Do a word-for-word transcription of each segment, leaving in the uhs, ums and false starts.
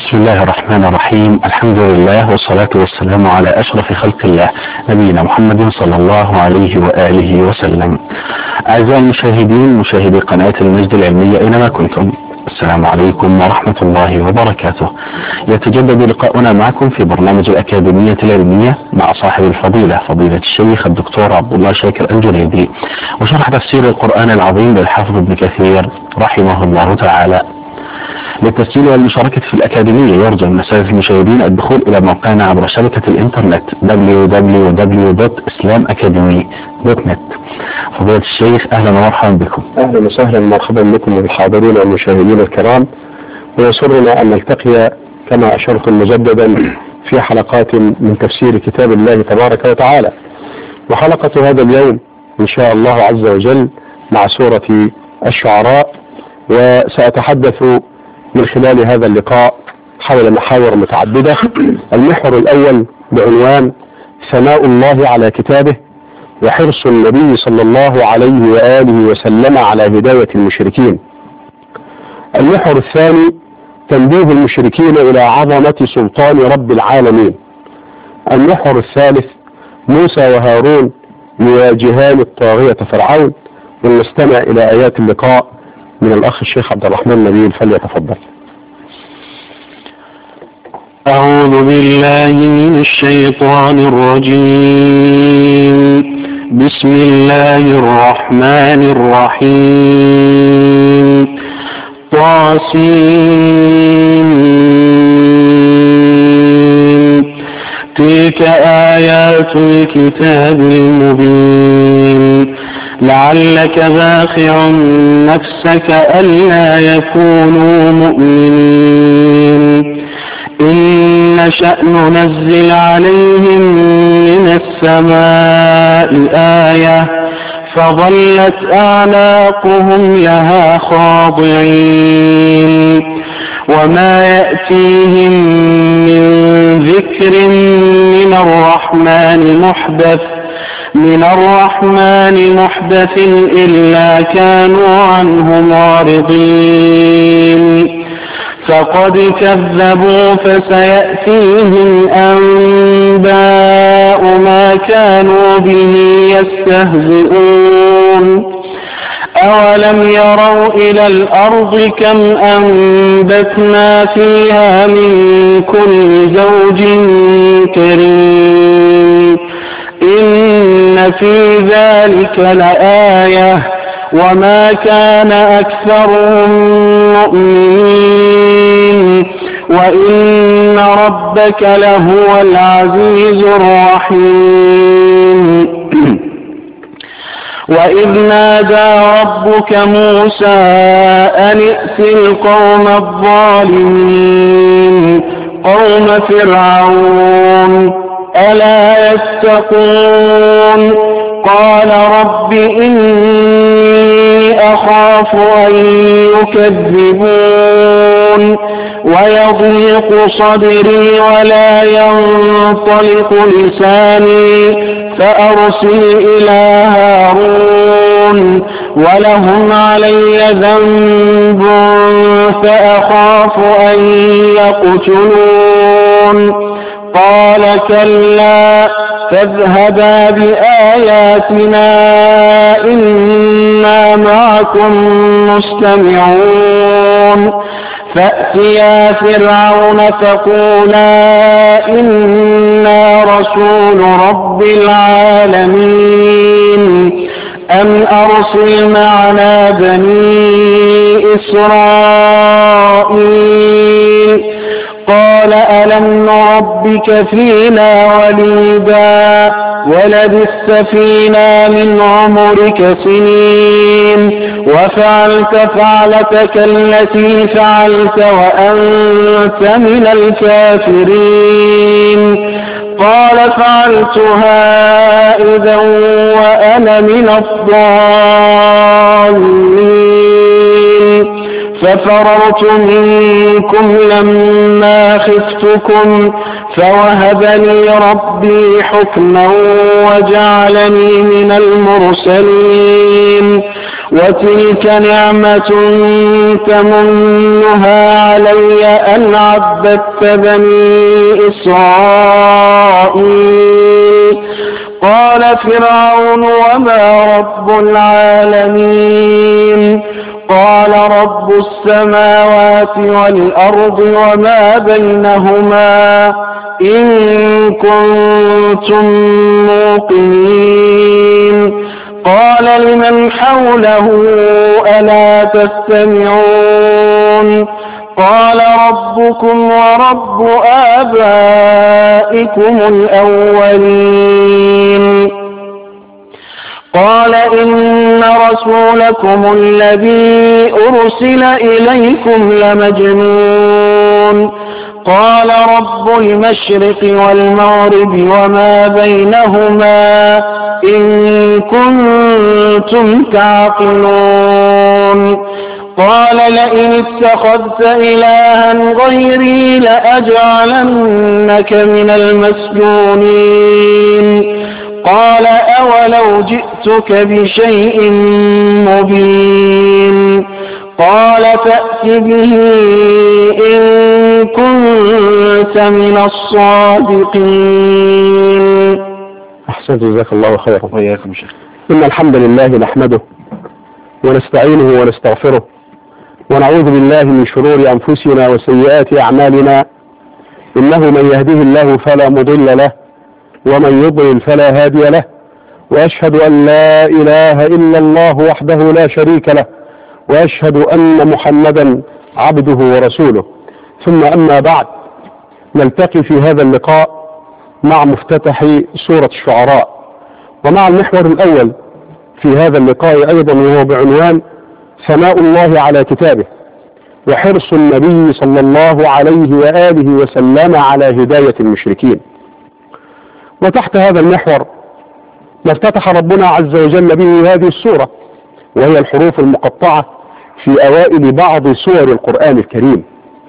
بسم الله الرحمن الرحيم. الحمد لله والصلاة والسلام على أشرف خلق الله نبينا محمد صلى الله عليه وآله وسلم. أعزائي المشاهدين مشاهدي قناة المجد العلمية أينما كنتم، السلام عليكم ورحمة الله وبركاته. يتجدد لقاؤنا معكم في برنامج الأكاديمية العلمية مع صاحب الفضيلة فضيلة الشيخ الدكتور عبد الله شاكر الجريدي، وشرح تفسير القرآن العظيم للحافظ ابن كثير رحمه الله تعالى. للتسجيل والمشاركة في الأكاديمية يرجى من سادة المشاهدين الدخول إلى موقعنا عبر شبكة الإنترنت دبليو دبليو دبليو دوت اسلام اكاديمي دوت نت. فضيلة الشيخ أهلا ومرحبا بكم. أهلا وسهلا مرحبا بكم والحاضرين والمشاهدين الكرام، ويسرنا أن نلتقي كما أشرتم مجددا في حلقات من تفسير كتاب الله تبارك وتعالى. وحلقة هذا اليوم إن شاء الله عز وجل مع سورة الشعراء، وسأتحدث من خلال هذا اللقاء حول محاور متعددة. المحور الأول بعنوان ثناء الله على كتابه وحرص النبي صلى الله عليه وآله وسلم على هداية المشركين. المحور الثاني تنبيه المشركين إلى عظمة سلطان رب العالمين. المحور الثالث موسى وهارون يواجهان الطاغية فرعون. ونستمع إلى آيات اللقاء من الأخ الشيخ عبد الرحمن نبيل، فليتفضل. أعوذ بالله من الشيطان الرجيم. بسم الله الرحمن الرحيم. طاسين تلك آيات الكتاب المبين لعلك باخع نفسك ألا يكونوا مؤمنين إن نشأ ننزل عليهم من السماء آية فظلت أعناقهم لها خاضعين وما يأتيهم من ذكر من الرحمن محدث من الرحمن محدث إلا كانوا عنه معرضين فقد كذبوا فسيأتيهم أنباء ما كانوا به يستهزئون أولم يروا إلى الأرض كم أنبتنا فيها من كل زوج كريم إن في ذلك لآية وما كان أكثرهم مؤمنين وإن ربك لهو العزيز الرحيم. وإذ نادى ربك موسى أن ائت القوم الظالمين قوم فرعون ألا يتقون قال رب إني أخاف أن يكذبون ويضيق صدري ولا ينطلق لساني فأرسل إلى هارون ولهم علي ذنب فأخاف أن يقتلون قال كلا فاذهبا بآياتنا إنا معكم مستمعون فأتيا فرعون فقولا إنا رسول رب العالمين أن أرسل معنا بني إسرائيل قال ألم نربك فينا وليدا ولبثت فينا من عمرك سنين وفعلت فعلتك التي فعلت وأنت من الكافرين قال فعلتها إذا وأنا من الضالين ففررت منكم لما خفتكم فوهب لي ربي حكما وجعلني من المرسلين وتلك نعمة تمنها علي أن عبدت بني إسرائيل. قال فرعون وما رب العالمين؟ قال رب السماوات والأرض وما بينهما إن كنتم موقنين. قال لمن حوله ألا تستمعون؟ قال ربكم ورب آبائكم الأولين. قال إن رسولكم الذي أرسل إليكم لمجنون. قال رب المشرق والمغرب وما بينهما إن كنتم تعقلون. قال لئن اتخذت إلها غيري لأجعلنك من المسجونين. قال أولو جئتك بشيء مبين؟ قال فأت به إن كنت من الصادقين. أحسنت، جزاك الله خيرا. وإياكم شيخ. إن الحمد لله نحمده ونستعينه ونستغفره ونعوذ بالله من شرور أنفسنا وسيئات أعمالنا. إنه من يهده الله فلا مضل له ومن يضلل فلا هادي له، وأشهد أن لا إله إلا الله وحده لا شريك له، وأشهد أن محمدا عبده ورسوله. ثم أما بعد، نلتقي في هذا اللقاء مع مفتتح سورة الشعراء، ومع المحور الأول في هذا اللقاء أيضا، وهو بعنوان ثناء الله على كتابه وحرص النبي صلى الله عليه وآله وسلم على هداية المشركين. وتحت هذا المحور نفتتح ربنا عز وجل به هذه السورة، وهي الحروف المقطعة في أوائل بعض سور القرآن الكريم.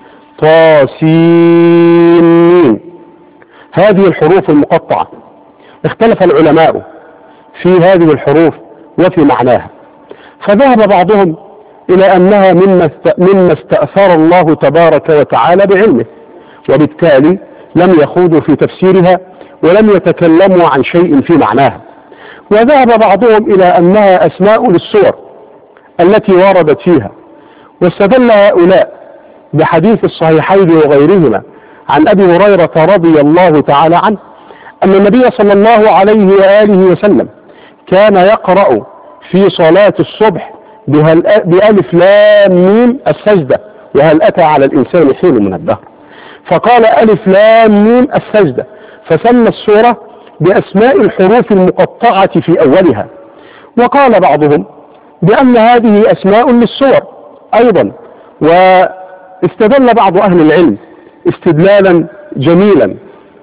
طاسين. هذه الحروف المقطعة اختلف العلماء في هذه الحروف وفي معناها، فذهب بعضهم إلى أنها مما استأثر الله تبارك وتعالى بعلمه، وبالتالي لم يخوضوا في تفسيرها ولم يتكلموا عن شيء في معناها. وذهب بعضهم إلى أنها أسماء للسور التي وردت فيها، واستدل هؤلاء بحديث الصحيحين وغيرهما عن أبي هريرة رضي الله تعالى عنه أن النبي صلى الله عليه وآله وسلم كان يقرأ في صلاة الصبح بألف لام ميم السجدة، وهل أتى على الإنسان حين من الدهر، فقال ألف لام ميم السجدة، فسمى السورة بأسماء الحروف المقطعة في أولها. وقال بعضهم بأن هذه أسماء للسور أيضا، واستدل بعض أهل العلم استدلالا جميلا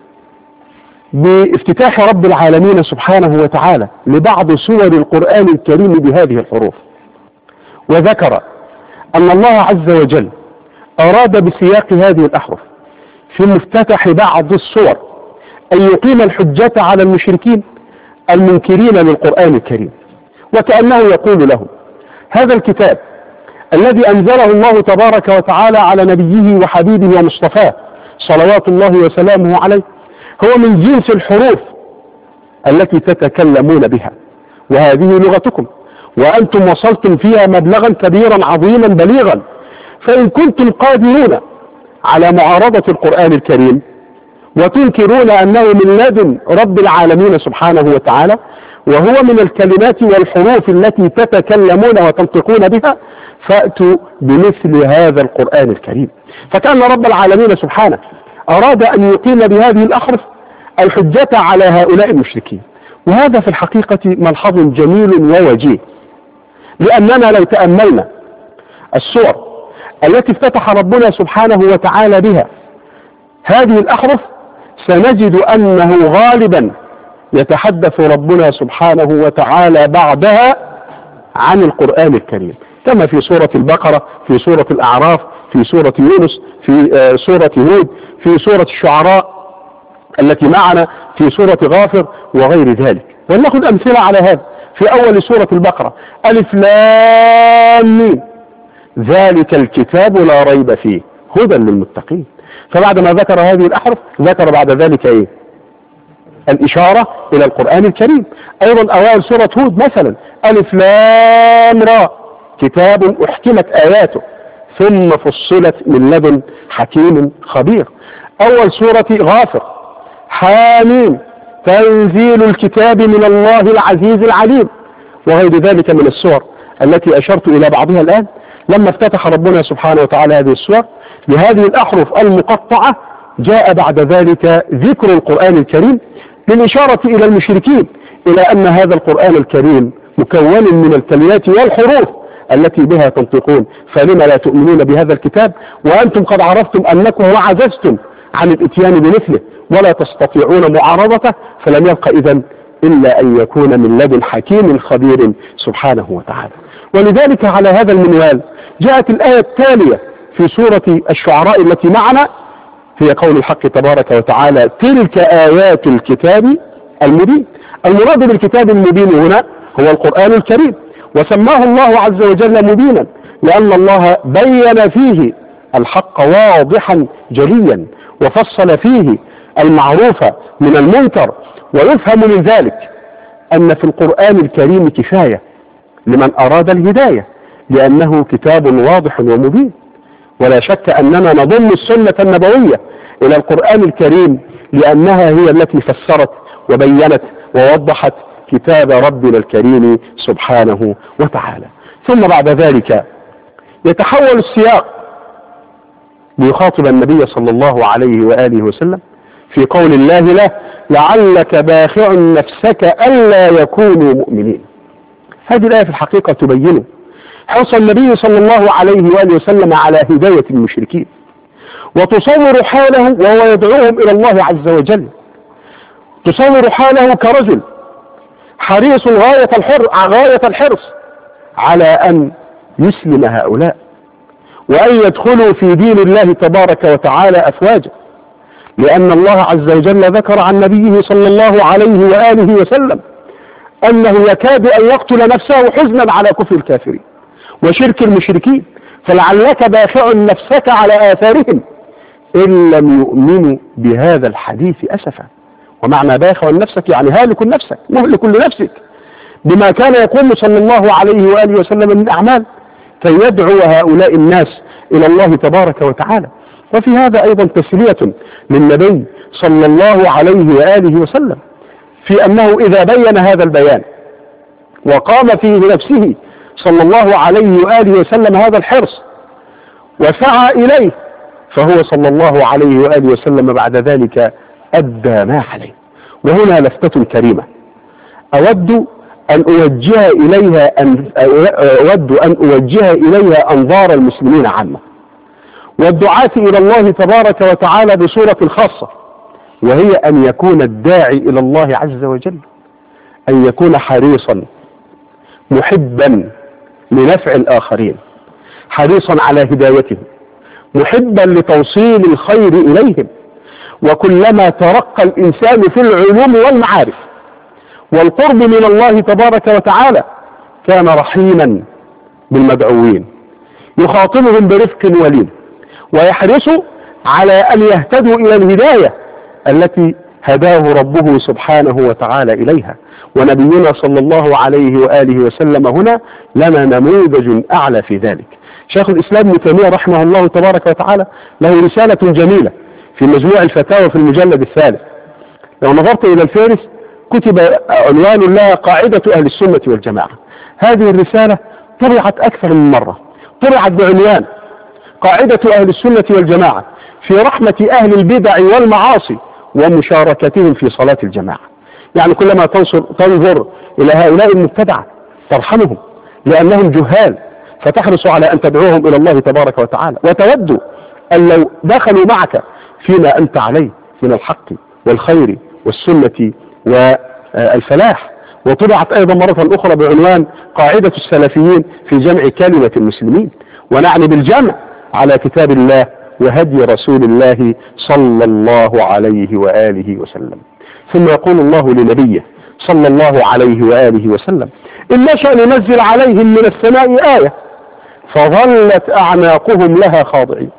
بافتتاح رب العالمين سبحانه وتعالى لبعض سور القرآن الكريم بهذه الحروف، وذكر أن الله عز وجل أراد بسياق هذه الأحرف في مفتتح بعض السور أن يقيم الحجة على المشركين المنكرين للقرآن الكريم، وكأنه يقول لهم هذا الكتاب الذي أنزله الله تبارك وتعالى على نبيه وحبيبه ومصطفاه صلوات الله وسلامه عليه هو من جنس الحروف التي تتكلمون بها، وهذه لغتكم، وأنتم وصلتم فيها مبلغا كبيرا عظيما بليغا، فإن كنتم قادرون على معارضة القرآن الكريم وتنكرون أنه من لدن رب العالمين سبحانه وتعالى، وهو من الكلمات والحروف التي تتكلمون وتنطقون بها، فأتوا بمثل هذا القرآن الكريم. فكأن رب العالمين سبحانه أراد أن يقيم بهذه الأحرف الحجة على هؤلاء المشركين، وهذا في الحقيقة ملحظ جميل ووجيه، لأننا لو تأملنا السور التي افتتح ربنا سبحانه وتعالى بها هذه الأحرف سنجد أنه غالبا يتحدث ربنا سبحانه وتعالى بعدها عن القرآن الكريم، كما في سورة البقرة، في سورة الأعراف، في سورة يونس، في سورة هود، في سورة الشعراء التي معنا، في سورة غافر وغير ذلك. ولنأخذ أمثلة على هذا. في أول سورة البقرة ألف لام ميم ذلك الكتاب لا ريب فيه هدى للمتقين. فبعد ما ذكر هذه الأحرف ذكر بعد ذلك إيه؟ الإشارة إلى القرآن الكريم. أيضا أوائل سورة هود مثلا ألف لام را كتاب أحكمت آياته ثم فصلت من لدن حكيم خبير. أول سورة غافر حاميم تنزيل الكتاب من الله العزيز العليم، وغير ذلك من السور التي أشرت إلى بعضها الآن. لما افتتح ربنا سبحانه وتعالى هذه السور بهذه الأحرف المقطعة جاء بعد ذلك ذكر القرآن الكريم للإشارة إلى المشركين إلى أن هذا القرآن الكريم مكون من الكلمات والحروف التي بها تنطقون، فلما لا تؤمنون بهذا الكتاب وأنتم قد عرفتم أنكم وعجزتم عن الاتيان بمثله ولا تستطيعون معارضته، فلم يبق إذن إلا أن يكون من لدن حكيم خبير سبحانه وتعالى. ولذلك على هذا المنوال جاءت الآية التالية في سورة الشعراء التي معنا، هي قول الحق تبارك وتعالى تلك آيات الكتاب المبين. المراد بالكتاب المبين هنا هو القرآن الكريم، وسماه الله عز وجل مبينا لأن الله بين فيه الحق واضحا جليا وفصل فيه المعروف من المنكر. ويفهم من ذلك أن في القرآن الكريم كفاية لمن أراد الهداية لأنه كتاب واضح ومبين. ولا شك أننا نضم السنة النبوية إلى القرآن الكريم لأنها هي التي فسرت وبينت ووضحت كتاب ربنا الكريم سبحانه وتعالى. ثم بعد ذلك يتحول السياق ليخاطب النبي صلى الله عليه وآله وسلم في قول الله له لعلك باخع نفسك ألا يكونوا مؤمنين. هذه الآية في الحقيقة تبين حرص النبي صلى الله عليه وآله وسلم على هداية المشركين، وتصور حاله وهو يدعوهم إلى الله عز وجل، تصور حاله كرجل حريص غاية الحر غاية الحرص على أن يسلم هؤلاء وأن يدخلوا في دين الله تبارك وتعالى أفواجا، لأن الله عز وجل ذكر عن نبيه صلى الله عليه وآله وسلم أنه يكاد أن يقتل نفسه حزنا على كفر الكافرين وشرك المشركين، فلعلك باخع نفسك على آثارهم إن لم يؤمنوا بهذا الحديث أسفا. ومعنى باخع نفسك يعني هالك نفسك مهلك لنفسك بما كان يقوم صلى الله عليه وآله وسلم من أعمال كي يدعو هؤلاء الناس إلى الله تبارك وتعالى. وفي هذا أيضا تسلية للنبي صلى الله عليه وآله وسلم في أنه إذا بين هذا البيان وقام فيه نفسه صلى الله عليه وآله وسلم هذا الحرص وسعى إليه، فهو صلى الله عليه وآله وسلم بعد ذلك أدى ما عليه. وهنا لفتة كريمة أود أن أوجه إليها أن أود أن أوجه إليها أنظار المسلمين عامة والدعاة إلى الله تبارك وتعالى بصورة خاصة، وهي أن يكون الداعي إلى الله عز وجل أن يكون حريصا محبا لنفع الآخرين، حريصا على هدايتهم، محبا لتوصيل الخير إليهم. وكلما ترقى الإنسان في العلوم والمعارف والقرب من الله تبارك وتعالى كان رحيما بالمدعوين، يخاطبهم برفق ولين ويحرص على أن يهتدوا إلى الهداية التي هداه ربه سبحانه وتعالى إليها. ونبينا صلى الله عليه وآله وسلم هنا لنا نموذج أعلى في ذلك. شيخ الإسلام ابن تيمية رحمه الله تبارك وتعالى له رسالة جميلة في مجموع الفتاوى في المجلد الثالث. لو نظرت إلى الفارس كتب عنوان لها قاعدة أهل السنة والجماعة. هذه الرسالة طبعت أكثر من مرة، طبعت بعنوان قاعدة أهل السنة والجماعة في رحمة أهل البدع والمعاصي ومشاركتهم في صلاة الجماعة. يعني كلما تنظر, تنظر إلى هؤلاء المبتدعة ترحمهم لأنهم جهال، فتحرص على أن تدعوهم إلى الله تبارك وتعالى، وتود أن لو دخلوا معك فيما أنت عليه من الحق والخير والسنة والفلاح. وطبعت أيضا مرة أخرى بعنوان قاعدة السلفيين في جمع كلمة المسلمين، ونعني بالجمع على كتاب الله وهدي رسول الله صلى الله عليه وآله وسلم. ثم يقول الله لنبيه صلى الله عليه وآله وسلم إن نشأ ننزل عليهم من السماء آية فظلت أعناقهم لها خاضعين.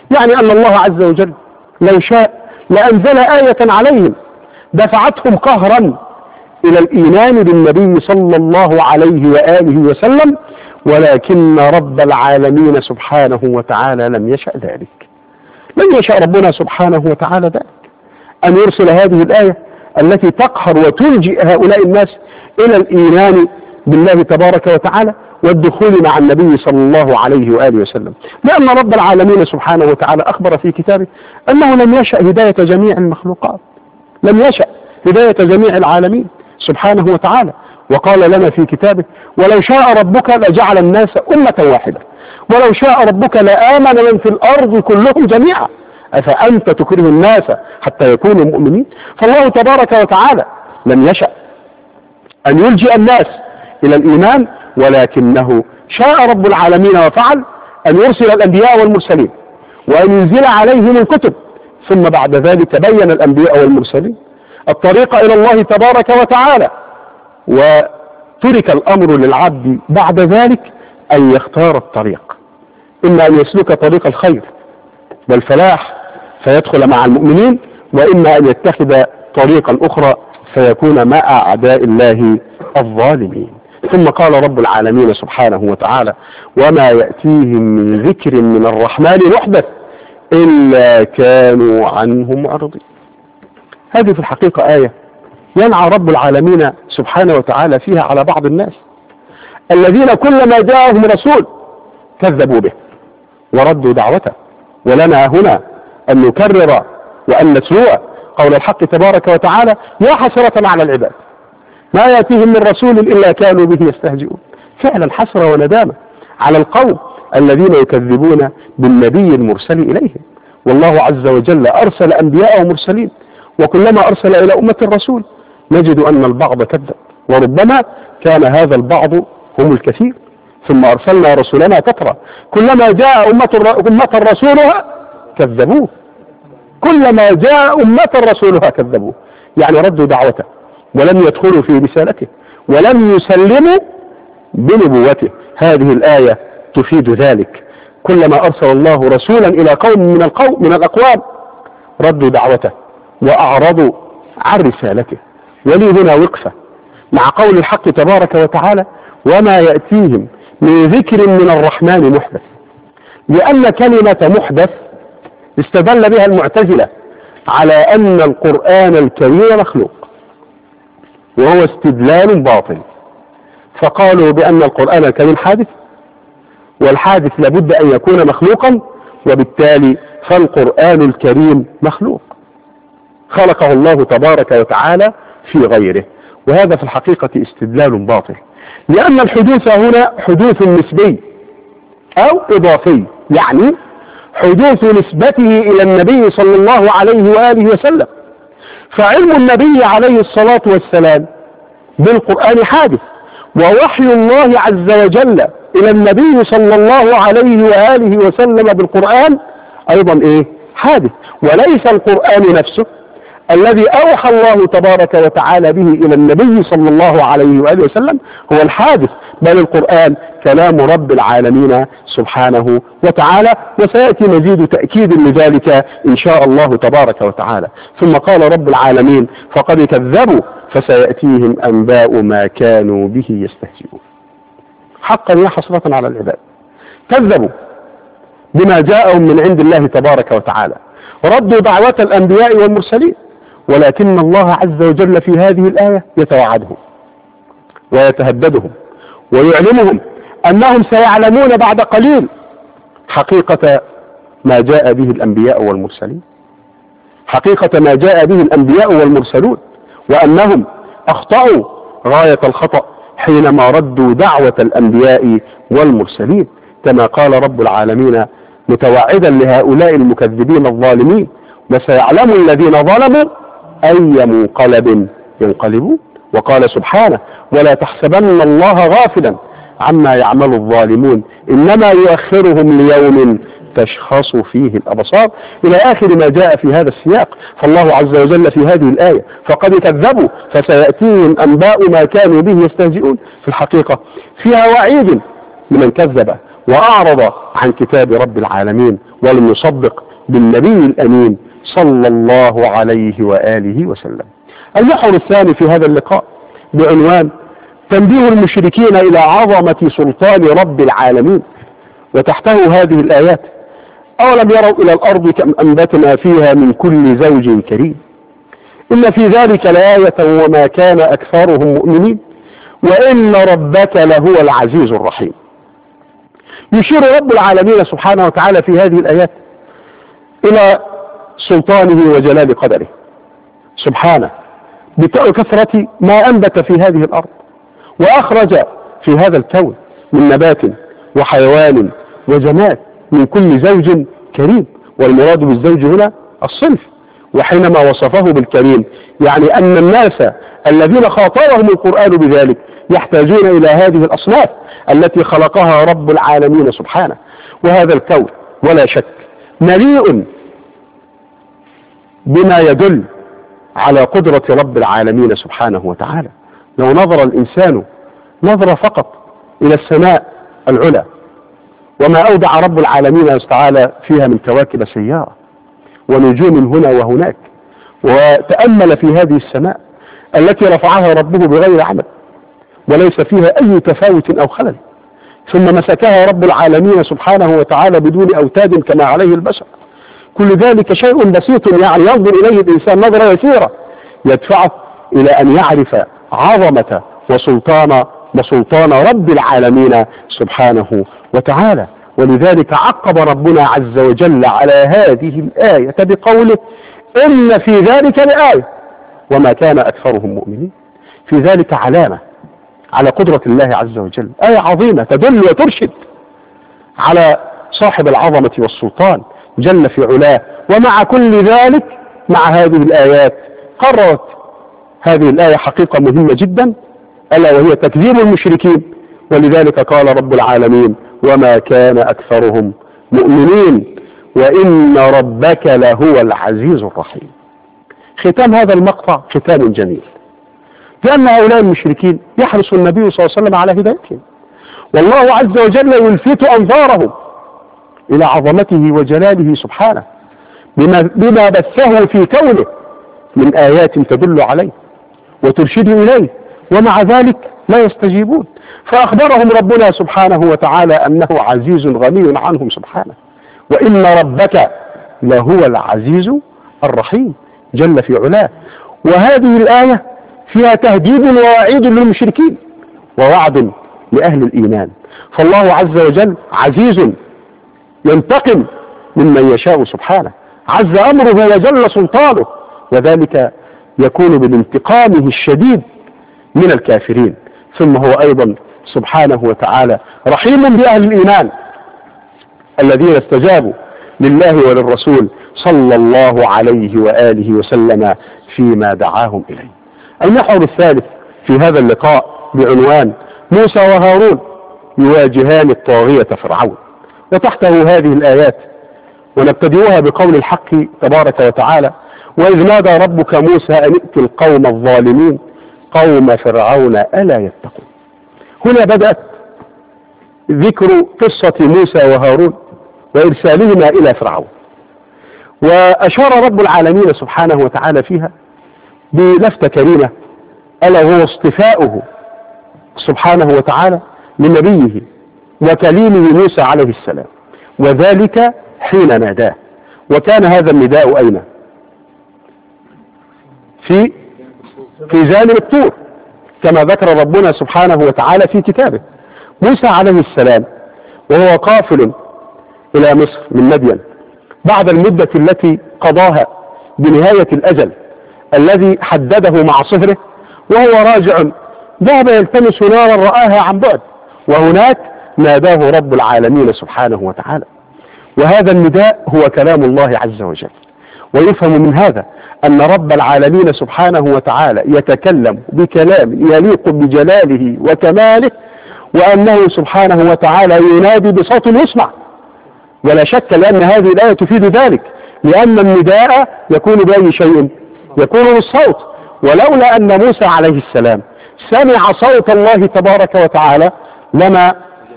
يعني أن الله عز وجل لو شاء لأنزل آية عليهم دفعتهم قهرا إلى الإيمان بالنبي صلى الله عليه وآله وسلم، ولكن رب العالمين سبحانه وتعالى لم يشأ ذلك. لم يشأ ربنا سبحانه وتعالى ذلك، أن يرسل هذه الآية التي تقهر وتلجئ هؤلاء الناس إلى الإيمان بالله تبارك وتعالى والدخول مع النبي صلى الله عليه وآله وسلم، لأن رب العالمين سبحانه وتعالى أخبر في كتابه أنه لم يشأ هداية جميع المخلوقات، لم يشأ هداية جميع العالمين سبحانه وتعالى. وقال لنا في كتابه: ولو شاء ربك لجعل الناس أمة واحدة ولو شاء ربك لآمن من في الأرض كلهم جميعا أفأنت تكره الناس حتى يكونوا مؤمنين. فالله تبارك وتعالى لم يشأ أن يلجئ الناس إلى الإيمان، ولكنه شاء رب العالمين وفعل أن يرسل الأنبياء والمرسلين وأن ينزل عليهم الكتب، ثم بعد ذلك بين الأنبياء والمرسلين الطريق إلى الله تبارك وتعالى، وترك الأمر للعبد بعد ذلك أن يختار الطريق، إما أن يسلك طريق الخير والفلاح فيدخل مع المؤمنين، وإما أن يتخذ طريقا أخرى فيكون مع أعداء الله الظالمين. ثم قال رب العالمين سبحانه وتعالى: وما يأتيهم من ذكر من الرحمن محدث إلا كانوا عنه معرضين. هذه في الحقيقة آية ينعى رب العالمين سبحانه وتعالى فيها على بعض الناس الذين كلما جاءهم رسول كذبوا به وردوا دعوته. ولنا هنا أن نكرر وأن نتلو قول الحق تبارك وتعالى: يا حسرة على العباد ما يأتيهم من رسول إلا كانوا به يستهزئون. فعلا حسرة وندامة على القوم الذين يكذبون بالنبي المرسل إليهم. والله عز وجل أرسل أنبياء ومرسلين، وكلما أرسل إلى أمة الرسول نجد أن البعض كذب، وربما كان هذا البعض هم الكثير. ثم أرسلنا رسولنا تترى كلما جاء أمة أمة رسولها كذبوه، كلما جاء أمة رسولها كذبوه، يعني ردوا دعوته ولم يدخلوا في رسالته ولم يسلموا بنبوته. هذه الآية تفيد ذلك. كلما أرسل الله رسولا إلى قوم من القوم من الأقوام ردوا دعوته وأعرضوا عن رسالته. ولي هنا وقفة مع قول الحق تبارك وتعالى: وما يأتيهم من ذكر من الرحمن محدث، لأن كلمة محدث استدل بها المعتزلة على أن القرآن الكريم مخلوق، وهو استدلال باطل. فقالوا بأن القرآن الكريم حادث، والحادث لابد أن يكون مخلوقا، وبالتالي فالقرآن الكريم مخلوق خلقه الله تبارك وتعالى في غيره. وهذا في الحقيقة استدلال باطل، لأن الحدوث هنا حدوث نسبي أو إضافي، يعني حدوث نسبته إلى النبي صلى الله عليه وآله وسلم. فعلم النبي عليه الصلاة والسلام بالقرآن حادث، ووحي الله عز وجل إلى النبي صلى الله عليه وآله وسلم بالقرآن أيضا إيه؟ حادث. وليس القرآن نفسه الذي أوحى الله تبارك وتعالى به إلى النبي صلى الله عليه وآله وسلم هو الحادث، بل القرآن كلام رب العالمين سبحانه وتعالى. وسيأتي مزيد تأكيد لذلك إن شاء الله تبارك وتعالى. ثم قال رب العالمين: فقد كذبوا فسيأتيهم أنباء ما كانوا به يستهزئون. حقا يا حسرة على العباد، كذبوا بما جاءهم من عند الله تبارك وتعالى، ردوا دعوة الأنبياء والمرسلين، ولكن الله عز وجل في هذه الآية يتوعدهم ويتهددهم ويعلمهم أنهم سيعلمون بعد قليل حقيقة ما جاء به الأنبياء والمرسلين، حقيقة ما جاء به الأنبياء والمرسلون، وأنهم أخطأوا غاية الخطأ حينما ردوا دعوة الأنبياء والمرسلين، كما قال رب العالمين متوعدا لهؤلاء المكذبين الظالمين: وسيعلم الذين ظلموا أي منقلب ينقلبون. وقال سبحانه: ولا تحسبن الله غافلا عما يعمل الظالمون إنما يؤخرهم ليوم تشخص فيه الأبصار، إلى آخر ما جاء في هذا السياق. فالله عز وجل في هذه الآية: فقد كذبوا فسيأتيهم أنباء ما كانوا به يستهزئون، في الحقيقة فيها وعيد لمن كذب وأعرض عن كتاب رب العالمين ولم يصدق بالنبي الأمين صلى الله عليه وآله وسلم. المحور الثاني في هذا اللقاء بعنوان تنبيه المشركين إلى عظمة سلطان رب العالمين، وتحته هذه الآيات: أولم يروا إلى الأرض كم أنبتنا فيها من كل زوج كريم إن في ذلك لآية وما كان أكثرهم مؤمنين وإن ربك لهو العزيز الرحيم. يشير رب العالمين سبحانه وتعالى في هذه الآيات إلى سلطانه وجلال قدره سبحانه بكثرة ما أنبت في هذه الأرض، وأخرج في هذا الكون من نبات وحيوان وجماد من كل زوج كريم، والمراد بالزوج هنا الصنف. وحينما وصفه بالكريم يعني أن الناس الذين خاطبهم القرآن بذلك يحتاجون إلى هذه الأصناف التي خلقها رب العالمين سبحانه. وهذا الكون ولا شك مليء بما يدل على قدرة رب العالمين سبحانه وتعالى. لو نظر الإنسان نظر فقط إلى السماء العلى وما أودع رب العالمين تعالى فيها من كواكب سيارة ونجوم هنا وهناك، وتأمل في هذه السماء التي رفعها ربه بغير عمل وليس فيها أي تفاوت أو خلل، ثم مسكها رب العالمين سبحانه وتعالى بدون أوتاد كما عليه البشر. كل ذلك شيء بسيط يعني ينظر إليه الإنسان نظرة يسيرة يدفعه إلى أن يعرف عظمة وسلطان وسلطان رب العالمين سبحانه وتعالى. ولذلك عقب ربنا عز وجل على هذه الآية بقوله: إن في ذلك لآية وما كان أكثرهم مؤمنين. في ذلك علامة على قدرة الله عز وجل، آية عظيمة تدل وترشد على صاحب العظمة والسلطان جل في علاه. ومع كل ذلك مع هذه الآيات قررت هذه الآية حقيقة مهمة جدا، ألا وهي تكذيب المشركين. ولذلك قال رب العالمين: وما كان أكثرهم مؤمنين وإن ربك لهو العزيز الرحيم. ختام هذا المقطع ختام جميل، لأن هؤلاء المشركين يحرص النبي صلى الله عليه وسلم على هدايتهم، والله عز وجل يلفت أنظارهم إلى عظمته وجلاله سبحانه بما, بما بثه في كونه من آيات تدل عليه وترشد إليه، ومع ذلك لا يستجيبون. فأخبرهم ربنا سبحانه وتعالى أنه عزيز غني عنهم سبحانه، وإن ربك لهو العزيز الرحيم جل في علاه. وهذه الآية فيها تهديد ووعيد للمشركين ووعد لأهل الإيمان. فالله عز وجل عزيز ينتقم ممن يشاء سبحانه، عز أمره وجل سلطانه، وذلك يكون بالانتقامه الشديد من الكافرين. ثم هو أيضا سبحانه وتعالى رحيم بأهل الإيمان الذين استجابوا لله وللرسول صلى الله عليه وآله وسلم فيما دعاهم إليه. المحور الثالث في هذا اللقاء بعنوان موسى وهارون يواجهان الطاغية فرعون، وتحته هذه الآيات، ونبتدئها بقول الحق تبارك وتعالى: وإذ نادى ربك موسى أن ائت القوم الظالمين قوم فرعون ألا يتقون. هنا بدأت ذكر قصة موسى وهارون وإرسالهما إلى فرعون، وأشار رب العالمين سبحانه وتعالى فيها بلفتة كريمة، ألا هو اصطفاؤه سبحانه وتعالى لنبيه وكليمه موسى عليه السلام، وذلك حين ناداه. وكان هذا النداء أين؟ في في جانب الطور كما ذكر ربنا سبحانه وتعالى في كتابه. موسى عليه السلام وهو قافل إلى مصر من مدين بعد المدة التي قضاها بنهاية الأجل الذي حدده مع صهره، وهو راجع ذهب يلتمس نارا رآها عن بعد، وهناك ناداه رب العالمين سبحانه وتعالى. وهذا النداء هو كلام الله عز وجل. ويفهم من هذا أن رب العالمين سبحانه وتعالى يتكلم بكلام يليق بجلاله وكماله، وأنه سبحانه وتعالى ينادي بصوت يسمع، ولا شك لأن هذه الآية تفيد ذلك، لأن النداء يكون بأي شيء؟ يكون بالصوت. ولولا أن موسى عليه السلام سمع صوت الله تبارك وتعالى لما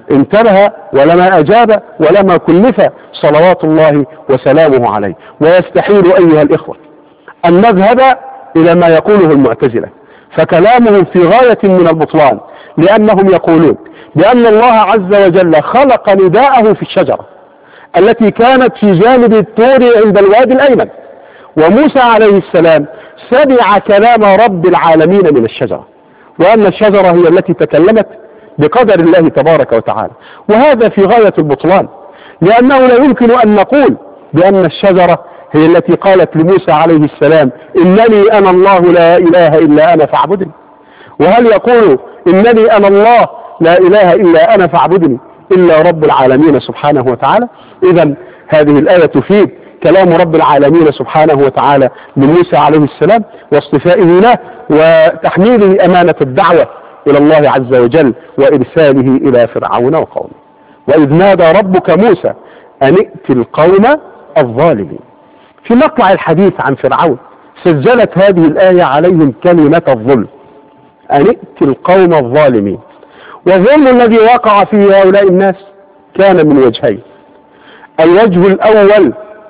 انتبه ولما أجاب ولما كلف صلوات الله وسلامه عليه. ويستحيل أيها الإخوة أن نذهب إلى ما يقوله المعتزلة، فكلامهم في غاية من البطلان، لأنهم يقولون بأن الله عز وجل خلق نداءه في الشجرة التي كانت في جانب الطور عند الوادي الأيمن، وموسى عليه السلام سمع كلام رب العالمين من الشجرة، وأن الشجرة هي التي تكلمت بقدر الله تبارك وتعالى. وهذا في غاية البطلان، لأنه لا يمكن أن نقول بأن الشجرة هي التي قالت لموسى عليه السلام إنني أنا الله لا إله إلا أنا فاعبدني، وهل يقول إنني أنا الله لا إله إلا أنا فاعبدني إلا رب العالمين سبحانه وتعالى؟ إذا هذه الآية تفيد كلام رب العالمين سبحانه وتعالى لموسى عليه السلام، واصطفائه له وتحميله أمانة الدعوة إلى الله عز وجل وإرساله إلى فرعون وقومه. وإذ نادى ربك موسى أن ائت القوم الظالمين. في مطلع الحديث عن فرعون سجلت هذه الآية عليهم كلمة الظلم، أن ائت القوم الظالمين. والظلم الذي وقع في هؤلاء الناس كان من وجهين. الوجه الأول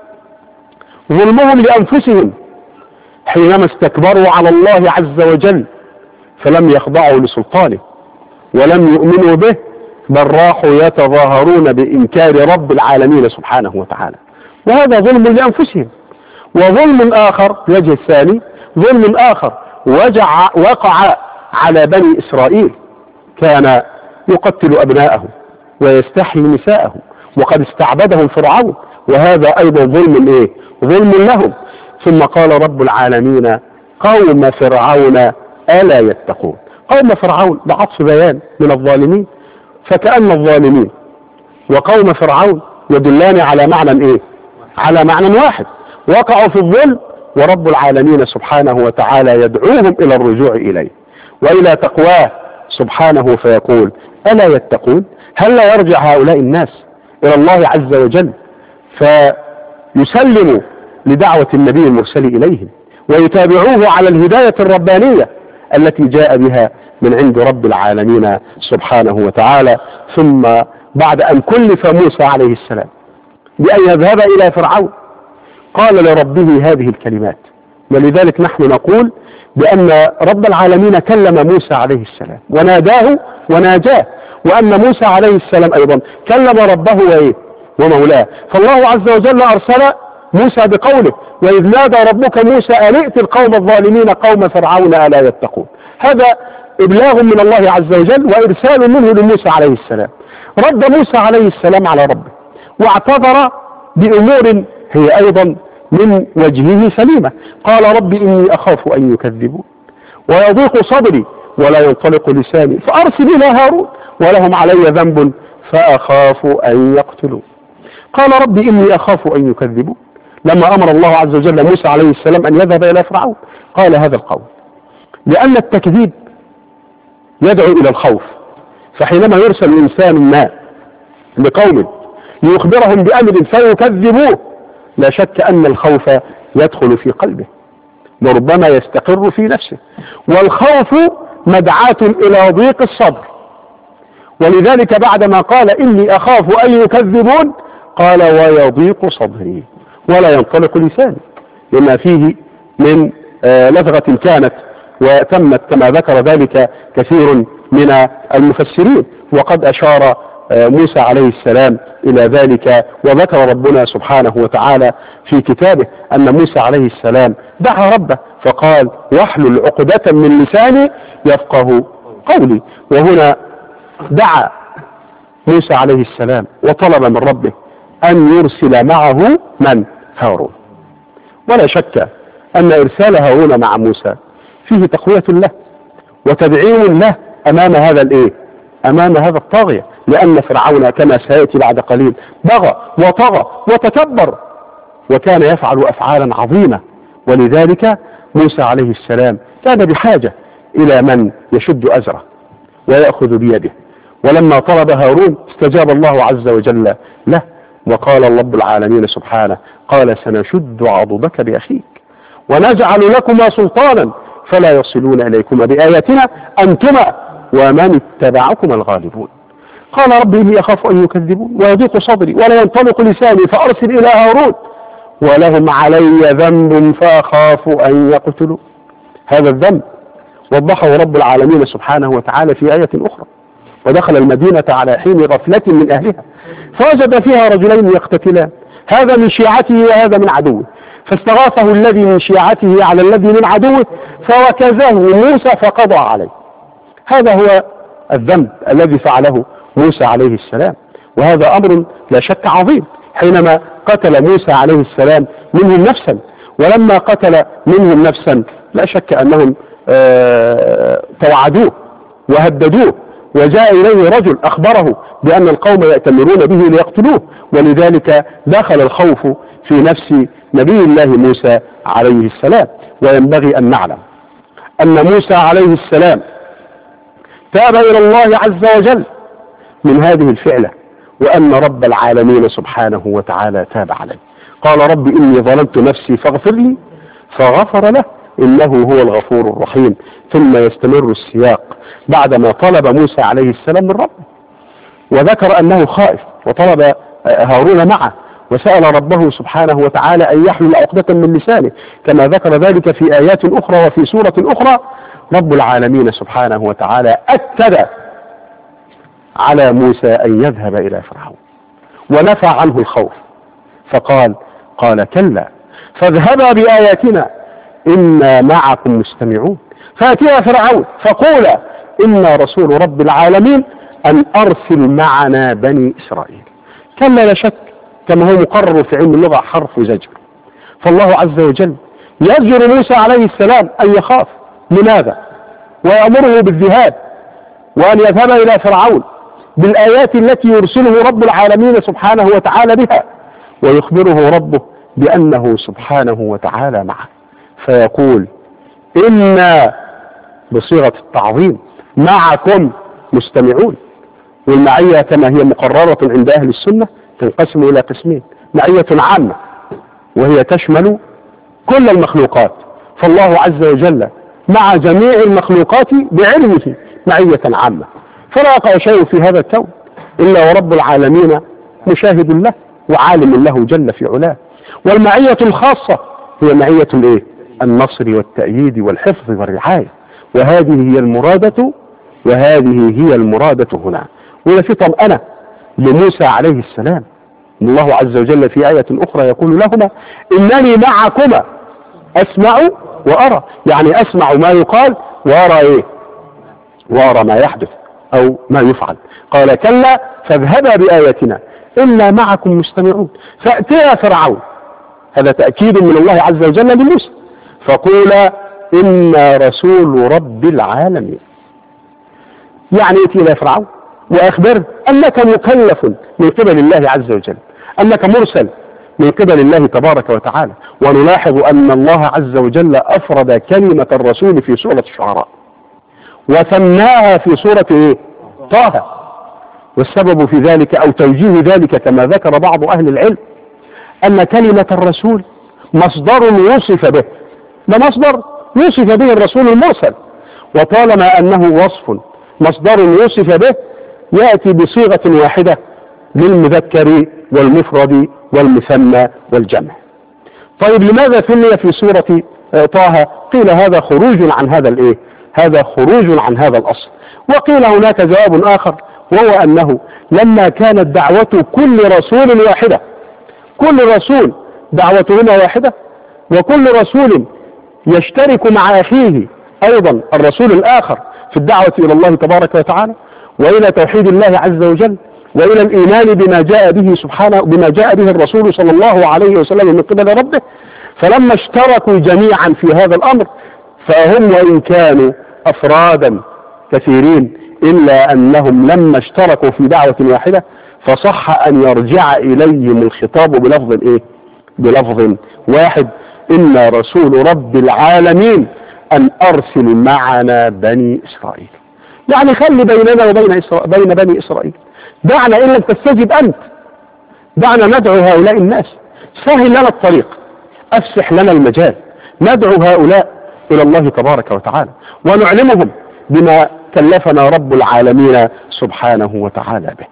ظلمهم لأنفسهم حينما استكبروا على الله عز وجل فلم يخضعوا لسلطانه ولم يؤمنوا به، بل راحوا يتظاهرون بإنكار رب العالمين سبحانه وتعالى، وهذا ظلم لأنفسهم. وظلم آخر، الوجه الثاني ظلم آخر وجع وقع على بني إسرائيل، كان يقتل أبناءهم ويستحيي نساءهم، وقد استعبدهم فرعون، وهذا أيضا ظلم إيه؟ ظلم لهم. ثم قال رب العالمين قوم فرعون ألا يتقون. قوم فرعون بعطف بيان من الظالمين، فكأن الظالمين وقوم فرعون يدلان على معنى إيه؟ على معنى واحد، وقعوا في الظلم، ورب العالمين سبحانه وتعالى يدعوهم إلى الرجوع إليه وإلى تقواه سبحانه، فيقول ألا يتقون؟ هل لا يرجع هؤلاء الناس إلى الله عز وجل فيسلموا لدعوة النبي المرسل إليهم ويتابعوه على الهداية الربانية التي جاء بها من عند رب العالمين سبحانه وتعالى؟ ثم بعد أن كلف موسى عليه السلام بأن يذهب إلى فرعون قال لربه هذه الكلمات. ولذلك نحن نقول بأن رب العالمين كلم موسى عليه السلام وناداه وناجاه، وأن موسى عليه السلام أيضا كلم ربه وإيه؟ ومولاه. فالله عز وجل أرسل موسى بقوله وإذ نادى ربك موسى أن ائت القوم الظالمين قوم فرعون ألا يتقون. هذا إبلاغ من الله عز وجل وإرسال منه لموسى عليه السلام. رد موسى عليه السلام على ربه واعتذر بأمور هي أيضا من وجهه سليمة. قال رب إني أخاف أن يكذبون ويضيق صدري ولا ينطلق لساني فأرسل إلى هارون ولهم علي ذنب فأخاف أن يقتلون. قال رب إني أخاف أن يكذبون. لما أمر الله عز وجل موسى عليه السلام أن يذهب إلى فرعون قال هذا القول لأن التكذيب يدعو إلى الخوف، فحينما يرسل إنسان ما لقوم ليخبرهم بأمر فيكذبوه لا شك أن الخوف يدخل في قلبه وربما يستقر في نفسه، والخوف مدعاة إلى ضيق الصدر. ولذلك بعدما قال إني أخاف أن يكذبون قال ويضيق صدري ولا ينطلق لساني، لما فيه من آه لدغة كانت وتمت كما ذكر ذلك كثير من المفسرين. وقد أشار آه موسى عليه السلام إلى ذلك، وذكر ربنا سبحانه وتعالى في كتابه أن موسى عليه السلام دعا ربه فقال واحلل عقدة من لساني يفقه قولي. وهنا دعا موسى عليه السلام وطلب من ربه أن يرسل معه من؟ هارون. ولا شك أن إرسال هارون مع موسى فيه تقوية له وتدعيم له أمام هذا الإيه؟ أمام هذا الطاغية، لأن فرعون كما سيأتي بعد قليل بغى وطغى وتكبر وكان يفعل أفعالا عظيمة. ولذلك موسى عليه السلام كان بحاجة إلى من يشد أزره ويأخذ بيده، ولما طلب هارون استجاب الله عز وجل له وقال رب العالمين سبحانه قال سنشد عضدك بأخيك ونجعل لكما سلطانا فلا يصلون إليكما بآياتنا أنتما ومن اتبعكما الغالبون. قال رب إني أخاف أن يكذبون ويضيق صدري ولا ينطلق لساني فأرسل إلى هارون ولهم علي ذنب فأخاف أن يقتلوا. هذا الذنب وضحه رب العالمين سبحانه وتعالى في آية أخرى. ودخل المدينة على حين غفلة من أهلها فوجد فيها رجلين يقتتلان، هذا من شيعته وهذا من عدوه، فاستغاثه الذي من شيعته على الذي من عدوه فوكزه موسى فقضى عليه. هذا هو الذنب الذي فعله موسى عليه السلام، وهذا أمر لا شك عظيم. حينما قتل موسى عليه السلام منهم نفسا، ولما قتل منهم نفسا لا شك أنهم آه توعدوه وهددوه، وجاء إليه رجل أخبره بأن القوم يأتمرون به ليقتلوه، ولذلك دخل الخوف في نفس نبي الله موسى عليه السلام. وينبغي أن نعلم أن موسى عليه السلام تاب إلى الله عز وجل من هذه الفعلة، وأن رب العالمين سبحانه وتعالى تاب عليه. قال رب إني ظلمت نفسي فاغفر لي فغفر له إنه هو الغفور الرحيم. ثم يستمر السياق بعدما طلب موسى عليه السلام من ربه وذكر أنه خائف، وطلب هارون معه وسأل ربه سبحانه وتعالى أن يحلل عقدة من لسانه، كما ذكر ذلك في آيات أخرى وفي سورة أخرى. رب العالمين سبحانه وتعالى أكد على موسى أن يذهب إلى فرعون ونفى عنه الخوف، فقال قال كلا فاذهبا بآياتنا إنا معكم مستمعون فأتيا فرعون فقولا إنا رسول رب العالمين أن أرسل معنا بني إسرائيل. كلا لا شك كما هو مقرر في علم اللغة حرف زجر، فالله عز وجل يزجر موسى عليه السلام أن يخاف. لماذا؟ ويأمره بالذهاب وأن يذهب إلى فرعون بالآيات التي يرسله رب العالمين سبحانه وتعالى بها، ويخبره ربه بأنه سبحانه وتعالى معه، فيقول إنا بصيغة التعظيم معكم مستمعون. والمعية كما هي مقررة عند أهل السنة تنقسم إلى قسمين: معية عامة وهي تشمل كل المخلوقات، فالله عز وجل مع جميع المخلوقات بعلمه معية عامة، فلا يقع شيء في هذا الكون إلا ورب العالمين مشاهد له وعالم له جل في علاه. والمعية الخاصة هي معية الايه؟ النصر والتأييد والحفظ والرعاية، وهذه هي المرادة وهذه هي المرادة هنا. وإذا في طمأنة لموسى عليه السلام، الله عز وجل في آية أخرى يقول لهما إنني معكما أسمع وأرى، يعني أسمع ما يقال وأرى إيه؟ وأرى ما يحدث أو ما يفعل. قال كلا فاذهبا بآياتنا إنا معكم مستمعون فأتيا فرعون، هذا تأكيد من الله عز وجل لموسى، فقولا إنا رسول رب العالمين. يعني ائتي إلى فرعون وأخبره أنك مكلف من قبل الله عز وجل، أنك مرسل من قبل الله تبارك وتعالى. ونلاحظ أن الله عز وجل أفرد كلمة الرسول في سورة الشعراء وثناها في سورة إيه؟ طه. والسبب في ذلك أو توجيه ذلك كما ذكر بعض أهل العلم أن كلمة الرسول مصدر وصف به، ده مصدر وصف به الرسول المرسل، وطالما أنه وصف مصدر وصف به يأتي بصيغة واحدة للمذكر والمفرد والمثنى والجمع. طيب لماذا ثني في سورة طه؟ قيل هذا خروج عن هذا الايه؟ هذا خروج عن هذا الأصل. وقيل هناك جواب آخر، وهو أنه لما كانت دعوة كل رسول واحدة، كل رسول دعوتهما واحدة، وكل رسول يشترك مع أخيه أيضا الرسول الآخر في الدعوة إلى الله تبارك وتعالى وإلى توحيد الله عز وجل وإلى الإيمان بما جاء به سبحانه بما جاء به الرسول صلى الله عليه وسلم من قبل ربه، فلما اشتركوا جميعا في هذا الأمر فهم وإن كانوا أفرادا كثيرين إلا أنهم لما اشتركوا في دعوة واحدة فصح أن يرجع إليهم الخطاب بلفظ إيه؟ بلفظ واحد: إن رسول رب العالمين أن أرسل معنا بني إسرائيل. يعني خلي بيننا وبين إسرائيل بين بني إسرائيل، دعنا إن لم تستجب أنت، دعنا ندعو هؤلاء الناس، سهل لنا الطريق، أفسح لنا المجال، ندعو هؤلاء إلى الله تبارك وتعالى ونعلمهم بما كلفنا رب العالمين سبحانه وتعالى به.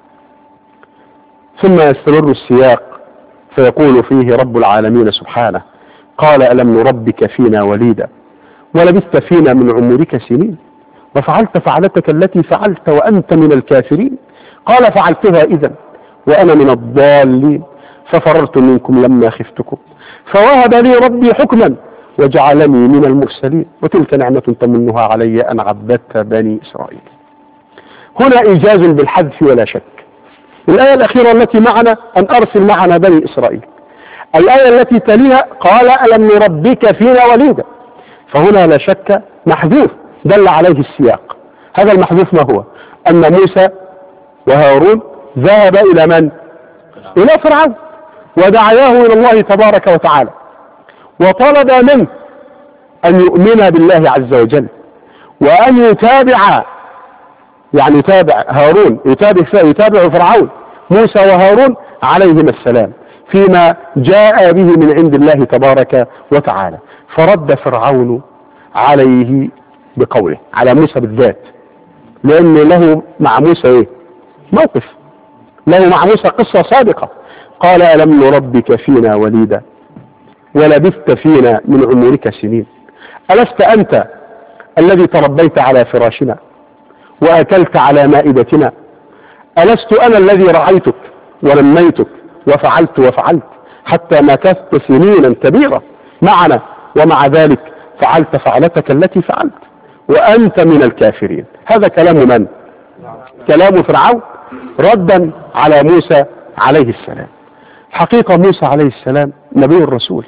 ثم يستمر السياق فيقول فيه رب العالمين سبحانه: قال ألم نربك فينا وليدا ولبثت فينا من عمرك سنين وفعلت فعلتك التي فعلت وأنت من الكافرين. قال فعلتها إذا وأنا من الضالين ففررت منكم لما خفتكم فوهب لي ربي حكما وجعلني من المرسلين وتلك نعمة تمنها علي أن عبدت بني إسرائيل. هنا إيجاز بالحذف ولا شك. الآية الأخيرة التي معنا أن أرسل معنا بني إسرائيل. الآية التي تليها قال ألم نربك فينا وليدا، فهنا لا شك محذوف دل عليه السياق. هذا المحذوف ما هو؟ أن موسى وهارون ذهب إلى من؟ إلى فرعون ودعياه إلى الله تبارك وتعالى وطلب منه أن يؤمن بالله عز وجل وأن يتابع، يعني يتابع هارون يتابع, يتابع فرعون موسى وهارون عليهما السلام فيما جاء به من عند الله تبارك وتعالى. فرد فرعون عليه بقوله على موسى بالذات، لأن له مع موسى إيه؟ موقف، له مع موسى قصة سابقة. قال ألم نربك فينا وليدا ولبثت فينا من عمرك سنين ألست أنت الذي تربيت على فراشنا وأكلت على مائدتنا؟ ألست أنا الذي رعيتك ونميتك وفعلت وفعلت حتى مكثت سنينا كبيرة معنا، ومع ذلك فعلت فعلتك التي فعلت وأنت من الكافرين. هذا كلام من؟ كلام فرعون ردا على موسى عليه السلام. حقيقة موسى عليه السلام نبي الرسول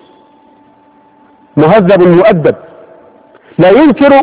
مهذب مؤدب، لا ينكر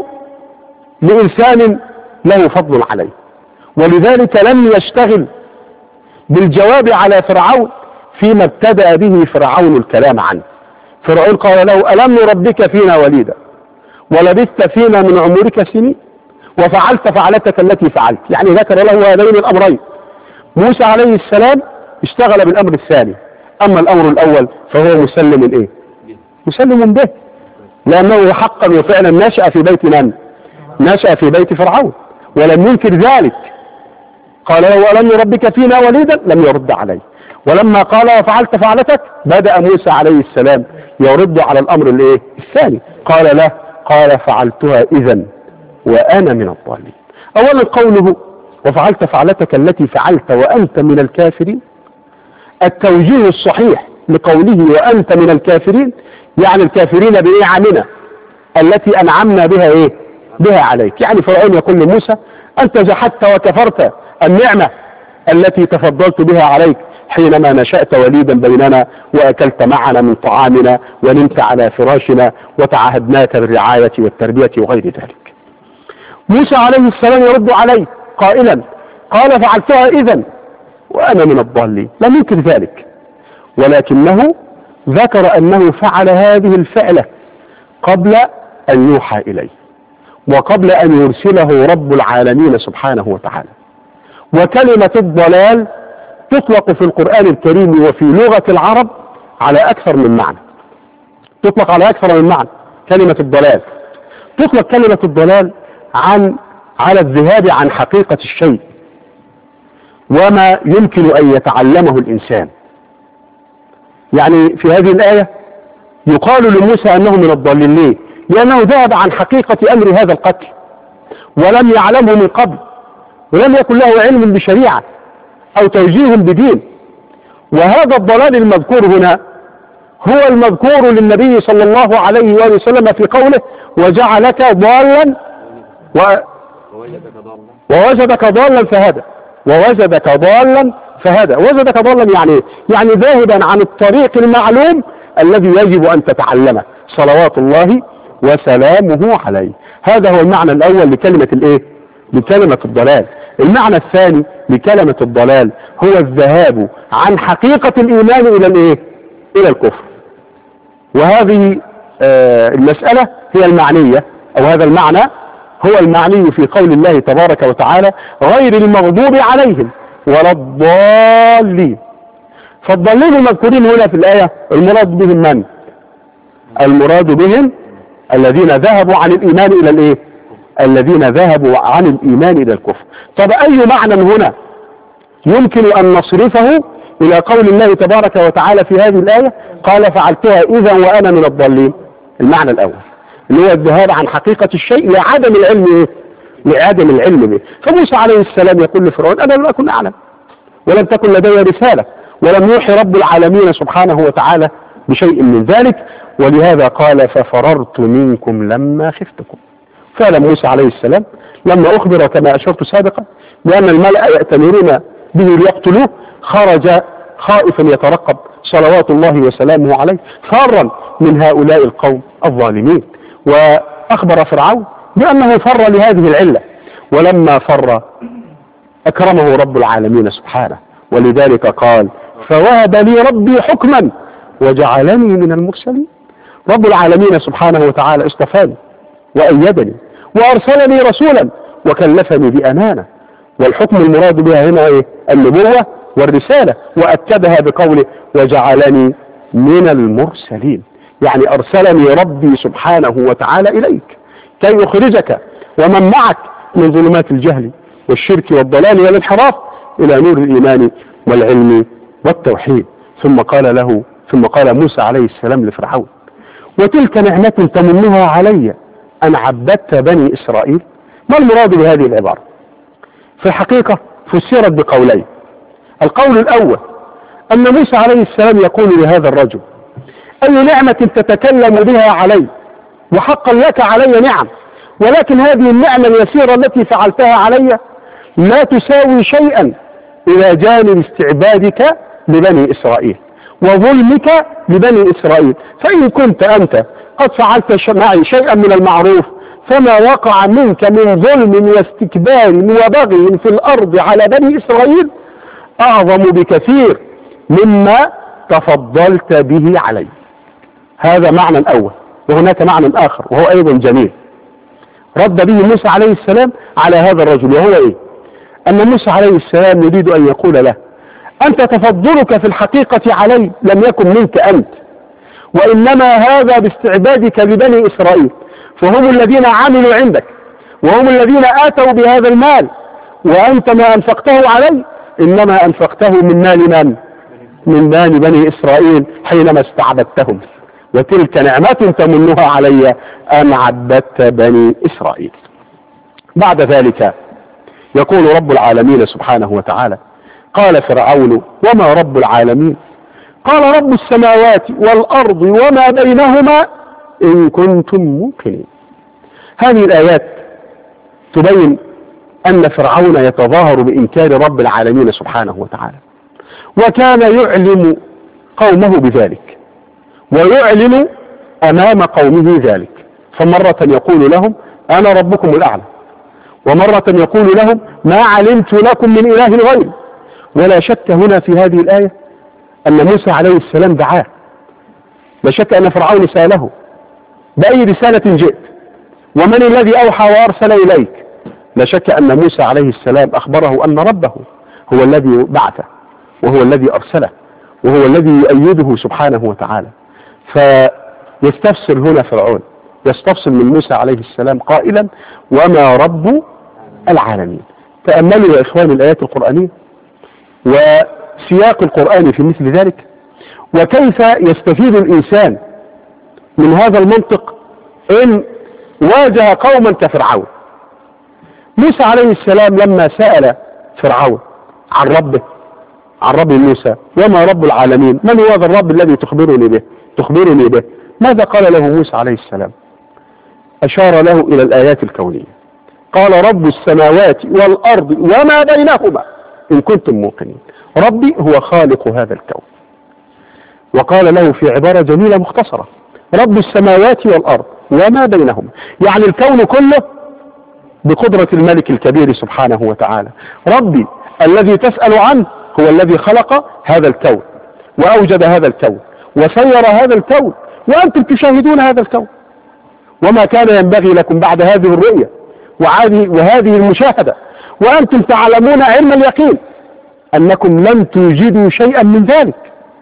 لإنسان له فضل عليه، ولذلك لم يشتغل بالجواب على فرعون فيما ابتدأ به فرعون الكلام عنه. فرعون قال له ألم نربك فينا وليدا ولبثت فينا من عمرك سنين وفعلت فعلتك التي فعلت، يعني ذكر له هذين الأمرين. موسى عليه السلام اشتغل بالأمر الثاني، أما الأمر الأول فهو مسلم إيه؟ مسلم به، لأنه حقا وفعلا نشأ في بيت من؟ نشأ في بيت فرعون ولم ينكر ذلك. قال له ألم نربك فينا وليدا لم يرد عليه، ولما قال وفعلت فعلتك بدأ موسى عليه السلام يرد على الأمر الايه الثاني. قال له قال فعلتها إذا وأنا من الضالين. أولا قوله وفعلت فعلتك التي فعلت وأنت من الكافرين، التوجيه الصحيح لقوله وأنت من الكافرين يعني الكافرين بنعمنا التي أنعمنا بها إيه؟ بها عليك. يعني فرعون يقول لموسى أنت جحدت وكفرت النعمة التي تفضلت بها عليك حينما نشأت وليدا بيننا وأكلت معنا من طعامنا ونمت على فراشنا وتعهدناك بالرعاية والتربية وغير ذلك. موسى عليه السلام يرد عليه قائلا قال فعلتها إذا وأنا من الضالين، لم ينكر ذلك، ولكنه ذكر أنه فعل هذه الفعلة قبل أن يوحى إليه وقبل أن يرسله رب العالمين سبحانه وتعالى. وكلمة الضلال تطلق في القرآن الكريم وفي لغة العرب على أكثر من معنى، تطلق على أكثر من معنى. كلمة الضلال تطلق كلمة الضلال عن على الذهاب عن حقيقة الشيء وما يمكن أن يتعلمه الإنسان. يعني في هذه الآية يقال لموسى أنه من الضالين، ليه؟ لأنه ذهب عن حقيقة أمر هذا القتل ولم يعلمه من قبل ولم يكن له علم بشريعة أو توجيه بدين. وهذا الضلال المذكور هنا هو المذكور للنبي صلى الله عليه وآله وسلم في قوله وجعلك ضالا و... ووجدك ضالا فهدى ووجدك ضالا فهدى. وجدك ضالا يعني يعني ذاهبا عن الطريق المعلوم الذي يجب أن تتعلمه صلوات الله وسلامه عليه. هذا هو المعنى الأول لكلمة الايه لكلمة الضلال. المعنى الثاني لكلمة الضلال هو الذهاب عن حقيقة الإيمان إلى الايه إلى الكفر. وهذه آه المسألة هي المعنية أو هذا المعنى هو المعني في قول الله تبارك وتعالى غير المغضوب عليهم ولا الضالين. فالضالين المذكورين هنا في الآية المراد بهم من؟ المراد بهم الذين ذهبوا عن الإيمان إلى الايه الذين ذهبوا عن الإيمان إلى الكفر. طب أي معنى هنا يمكن أن نصرفه إلى قول الله تبارك وتعالى في هذه الآية قال فعلتها إذا وأنا من الضالين؟ المعنى الأول اللي هو الذهاب عن حقيقة الشيء لعدم العلم إيه؟ لعدم العلم به. فموسى عليه السلام يقول لفرعون أنا لم أكن أعلم ولم تكن لدي رسالة ولم يوحي رب العالمين سبحانه وتعالى بشيء من ذلك، ولهذا قال ففررت منكم لما خفتكم. فعلا موسى عليه السلام لما أخبر كما أشرت سابقا بأن الملأ يأتمرون به ليقتلوه خرج خائفا يترقب صلوات الله وسلامه عليه فرا من هؤلاء القوم الظالمين، وأخبر فرعون بأنه فر لهذه العلة، ولما فر أكرمه رب العالمين سبحانه، ولذلك قال فوهب لي ربي حكما وجعلني من المرسلين. رب العالمين سبحانه وتعالى اصطفاني وأيدني وأرسلني رسولا وكلفني بأمانة، والحكم المراد بها هنا إيه؟ النبوة والرسالة، وأكدها بقوله وجعلني من المرسلين، يعني أرسلني ربي سبحانه وتعالى إليك كي يخرجك ومن معك من ظلمات الجهل والشرك والضلال والانحراف إلى نور الإيمان والعلم والتوحيد. ثم قال له ثم قال موسى عليه السلام لفرعون وتلك نعمة تمنها علي أن عبدت بني إسرائيل. ما المراد بهذه العبارة؟ في الحقيقة فسرت بقولين. القول الأول أن موسى عليه السلام يقول لهذا الرجل أي نعمة تتكلم بها علي وحقا لك علي نعم، ولكن هذه النعمة اليسيرة التي فعلتها علي لا تساوي شيئا إلى جانب استعبادك لبني إسرائيل وظلمك لبني إسرائيل، فإن كنت أنت قد فعلت معي شيئا من المعروف فما وقع منك من ظلم واستكبار وبغي في الأرض على بني إسرائيل أعظم بكثير مما تفضلت به علي. هذا معنى أول، وهناك معنى آخر وهو أيضا جميل رد به موسى عليه السلام على هذا الرجل، وهو إيه؟ أن موسى عليه السلام يريد أن يقول له أنت تفضلك في الحقيقة علي لم يكن منك أنت، وإنما هذا باستعبادك لبني إسرائيل، فهم الذين عملوا عندك وهم الذين آتوا بهذا المال، وأنت ما أنفقته علي إنما أنفقته من مال من؟ من مال بني إسرائيل حينما استعبدتهم، وتلك نعمة تمنها علي أن عبدت بني إسرائيل. بعد ذلك يقول رب العالمين سبحانه وتعالى قال فرعون وما رب العالمين؟ قال رب السماوات والأرض وما بينهما إن كنتم موقنين. هذه الآيات تبين أن فرعون يتظاهر بإنكار رب العالمين سبحانه وتعالى، وكان يعلم قومه بذلك ويعلم أمام قومه ذلك، فمرة يقول لهم أنا ربكم الأعلى، ومرة يقول لهم ما علمت لكم من إله غيري. ولا شك هنا في هذه الآية أن موسى عليه السلام دعاه، لا شك أن فرعون سأله بأي رسالة جئت ومن الذي أوحى وأرسل إليك، لا شك أن موسى عليه السلام أخبره أن ربه هو الذي بعثه وهو الذي أرسله وهو الذي يؤيده سبحانه وتعالى. فيستفسر هنا فرعون، يستفسر من موسى عليه السلام قائلا وما رب العالمين. تأملوا يا إخوان الآيات القرآنية وسياق القرآن في مثل ذلك، وكيف يستفيد الإنسان من هذا المنطق إن واجه قوما كفرعون. موسى عليه السلام لما سأل فرعون عن ربه عن رب موسى وما رب العالمين، من هو هذا الرب الذي تخبرني به تخبرني به ماذا قال له موسى عليه السلام؟ أشار له إلى الآيات الكونية، قال رب السماوات والأرض وما بينهما إن كنتم موقنين. ربي هو خالق هذا الكون، وقال له في عبارة جميلة مختصرة رب السماوات والأرض وما بينهما، يعني الكون كله بقدرة الملك الكبير سبحانه وتعالى. ربي الذي تسأل عنه هو الذي خلق هذا الكون وأوجد هذا الكون وسير هذا الكون، وأنتم تشاهدون هذا الكون، وما كان ينبغي لكم بعد هذه الرؤية وهذه المشاهدة وأنتم تعلمون علم اليقين أنكم لن توجدوا شيئا من ذلك،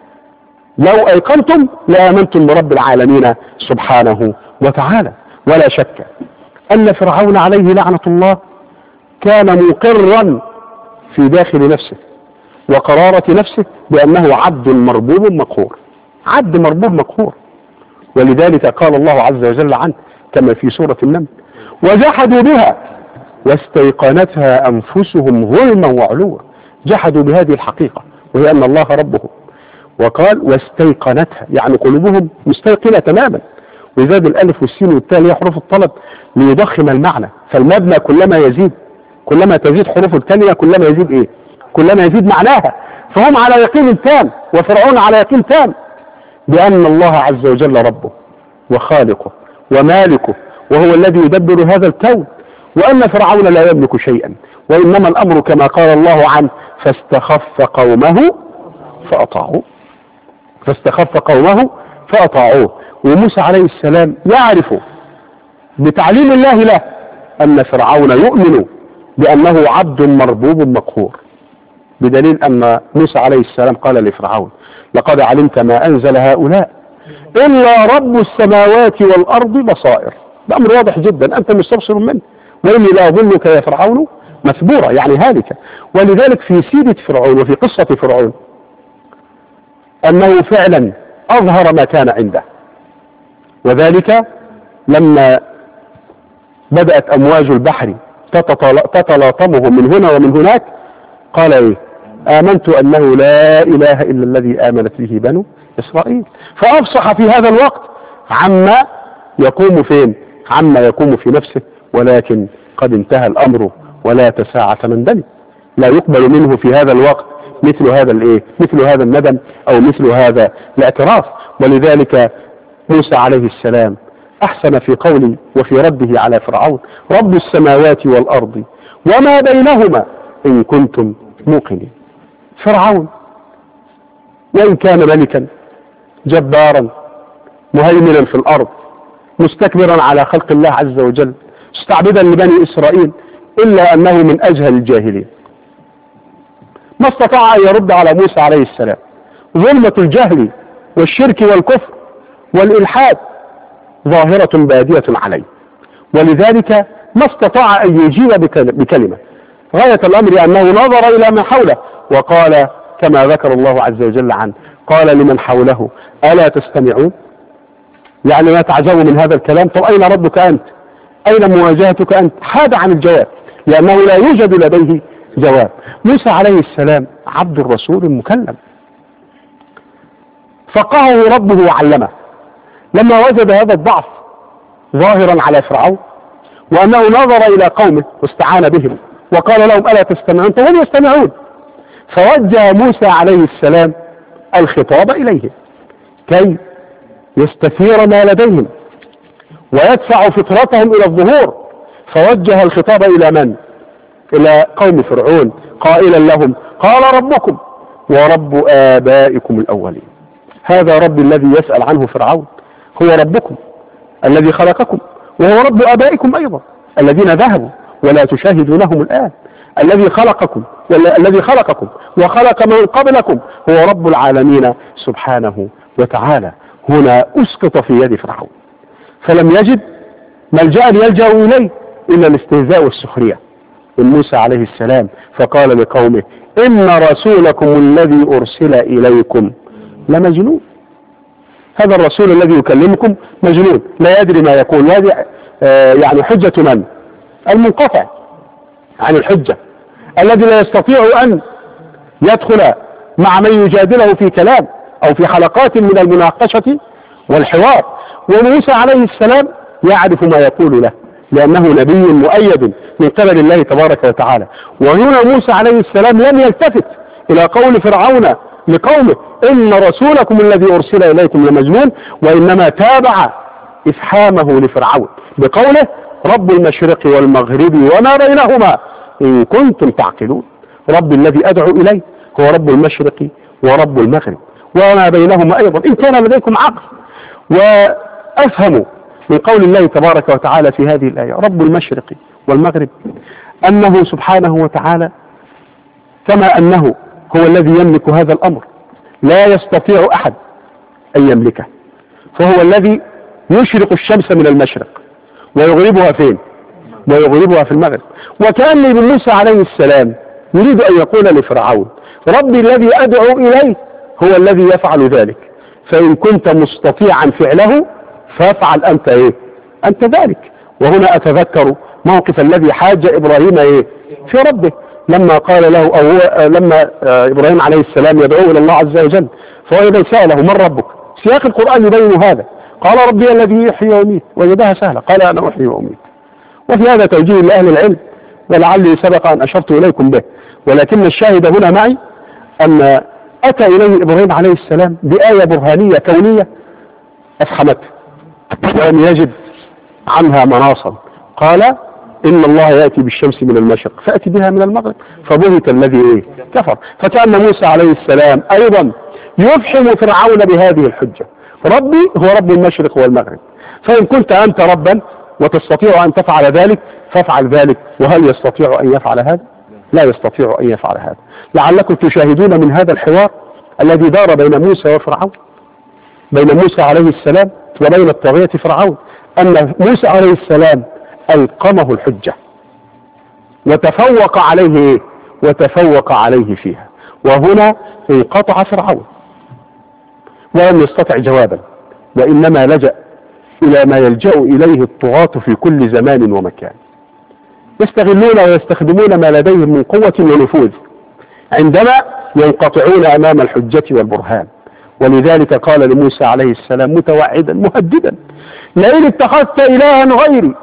لو أيقنتم لآمنتم برب العالمين سبحانه وتعالى. ولا شك أن فرعون عليه لعنة الله كان مقرا في داخل نفسه وقرارة نفسه بأنه عبد مربوب مقهور، عبد مربوب مقهور. ولذلك قال الله عز وجل عنه كما في سورة النمل: وجحدوا بها واستيقنتها أنفسهم ظلما وعلوا. جحدوا بهذه الحقيقة وهي أن الله ربهم، وقال واستيقنتها يعني قلوبهم مستيقنة تماما، وزاد الألف والسين والتاء هي حروف الطلب ليضخم المعنى، فالمبنى كلما يزيد كلما تزيد حروف الكلمة كلما يزيد ايه؟ كلما يزيد معناها. فهم على يقين تام وفرعون على يقين تام بأن الله عز وجل ربه وخالقه ومالكه وهو الذي يدبر هذا الكون، وأن فرعون لا يملك شيئا، وإنما الأمر كما قال الله عنه: فاستخف قومه فأطاعوه. فاستخف قومه فأطاعوه. وموسى عليه السلام يعرف بتعليم الله له أن فرعون يؤمن بأنه عبد مربوب مقهور، بدليل أن موسى عليه السلام قال لفرعون: لقد علمت ما أنزل هؤلاء إلا رب السماوات والأرض بصائر. ده أمر واضح جدا، أنت مستبصر منه، وإني لا أظنك يا فرعون مثبورا يعني هالكا. ولذلك في سيرة فرعون وفي قصة فرعون أنه فعلا أظهر ما كان عنده، وذلك لما بدأت أمواج البحر تتلاطمه من هنا ومن هناك قال إيه؟ آمنت أنه لا إله إلا الذي آمنت به بنو إسرائيل. فأفصح في هذا الوقت عما يقوم فين؟ عما يقوم في نفسه، ولكن قد انتهى الأمر ولا تساعة من دم. لا يقبل منه في هذا الوقت مثل هذا الايه؟ مثل هذا الندم أو مثل هذا الاعتراف. ولذلك موسى عليه السلام أحسن في قوله وفي رده على فرعون: رب السماوات والأرض وما بينهما إن كنتم موقنين. فرعون وإن كان ملكا جبارا مهيمنا في الأرض مستكبرا على خلق الله عز وجل مستعبدا لبني إسرائيل، إلا أنه من أجهل الجاهلين. ما استطاع أن يرد على موسى عليه السلام. ظلمة الجهل والشرك والكفر والإلحاد ظاهرة بادية عليه، ولذلك ما استطاع أن يجيب بكلمة. غاية الأمر أنه نظر إلى ما حوله وقال كما ذكر الله عز وجل عنه: قال لمن حوله ألا تستمعون؟ يعني ما تعجبوا من هذا الكلام؟ طب أين ربك أنت؟ أين مواجهتك أنت؟ حاد عن الجواب لأنه لا يوجد لديه جواب. موسى عليه السلام عبد الرسول المكلم، فقهه ربه وعلمه. لما وجد هذا الضعف ظاهرا على فرعون وأنه نظر إلى قومه واستعان بهم وقال لهم ألا تستمعون؟ فهم يستمعون. فوجه موسى عليه السلام الخطاب إليهم كي يستثير ما لديهم ويدفع فطرتهم إلى الظهور. فوجه الخطاب إلى من؟ إلى قوم فرعون قائلا لهم: قال ربكم ورب آبائكم الأولين. هذا رب الذي يسأل عنه فرعون هو ربكم الذي خلقكم، وهو رب آبائكم أيضا الذين ذهبوا ولا تشاهدونهم الآن. الذي خلقكم والذي خلقكم وخلق من قبلكم هو رب العالمين سبحانه وتعالى. هنا أسقط في يد فرعون، فلم يجد ملجأ يلجأ إليه إلا الاستهزاء والسخرية من موسى عليه السلام. فقال لقومه: إن رسولكم الذي أرسل إليكم لمجنون. هذا الرسول الذي يكلمكم مجنون لا يدري ما يقول. هذه آه يعني حجة من؟ المنقطع عن الحجة، الذي لا يستطيع أن يدخل مع من يجادله في كلام أو في حلقات من المناقشة والحوار. وموسى عليه السلام يعرف ما يقول له لأنه نبي مؤيد من قبل الله تبارك وتعالى. وهنا موسى عليه السلام لم يلتفت إلى قول فرعون لقومه: إن رسولكم الذي أرسل إليكم لمجنون، وإنما تابع إفحامه لفرعون بقوله: رب المشرق والمغرب وما بينهما إن كنتم تعقلون. رب الذي أدعو إليه هو رب المشرق ورب المغرب وما بينهما أيضا إن كان لديكم عقل. وأفهم من قول الله تبارك وتعالى في هذه الآية رب المشرق والمغرب أنه سبحانه وتعالى كما أنه هو الذي يملك هذا الأمر لا يستطيع أحد أن يملكه، فهو الذي يشرق الشمس من المشرق ويغربها فين؟ ويغلبها في المغرب. وكان ابن موسى عليه السلام يريد أن يقول لفرعون ربي الذي أدعو إليه هو الذي يفعل ذلك، فإن كنت مستطيعا فعله فافعل أنت إيه أنت ذلك. وهنا أتذكر موقف الذي حاج إبراهيم إيه في ربه لما قال له، أو هو لما إبراهيم عليه السلام يدعو إلى الله عز وجل، فهو إذا سأله من ربك، سياق القرآن يبين هذا، قال ربي الذي يحيي ويميت، وجدها سهلة، قال أنا أحيي وأميت. وفي هذا توجيه لأهل العلم ولعلي سبق أن أشرت إليكم به، ولكن الشاهد هنا معي أن أتى إليه إبراهيم عليه السلام بآية برهانية كونية أفحمته ولم يجد عنها مناصا، قال إن الله يأتي بالشمس من المشرق فأتي بها من المغرب فبهت الذي إيه كفر. فكان موسى عليه السلام أيضا يفحم فرعون بهذه الحجة، ربي هو رب المشرق والمغرب، فإن كنت أنت ربا وتستطيع أن تفعل ذلك فافعل ذلك. وهل يستطيع أن يفعل هذا؟ لا يستطيع أن يفعل هذا. لعلكم تشاهدون من هذا الحوار الذي دار بين موسى وفرعون، بين موسى عليه السلام وبين الطاغية فرعون، أن موسى عليه السلام ألقمه الحجة وتفوق عليه وتفوق عليه فيها، وهنا انقطع فرعون ولم يستطع جوابا، وإنما لجأ إلى ما يلجأ إليه الطغاة في كل زمان ومكان، يستغلون ويستخدمون ما لديهم من قوة ونفوذ عندما ينقطعون أمام الحجة والبرهان. ولذلك قال لموسى عليه السلام متوعدا مهددا لئن اتخذت إلها غيري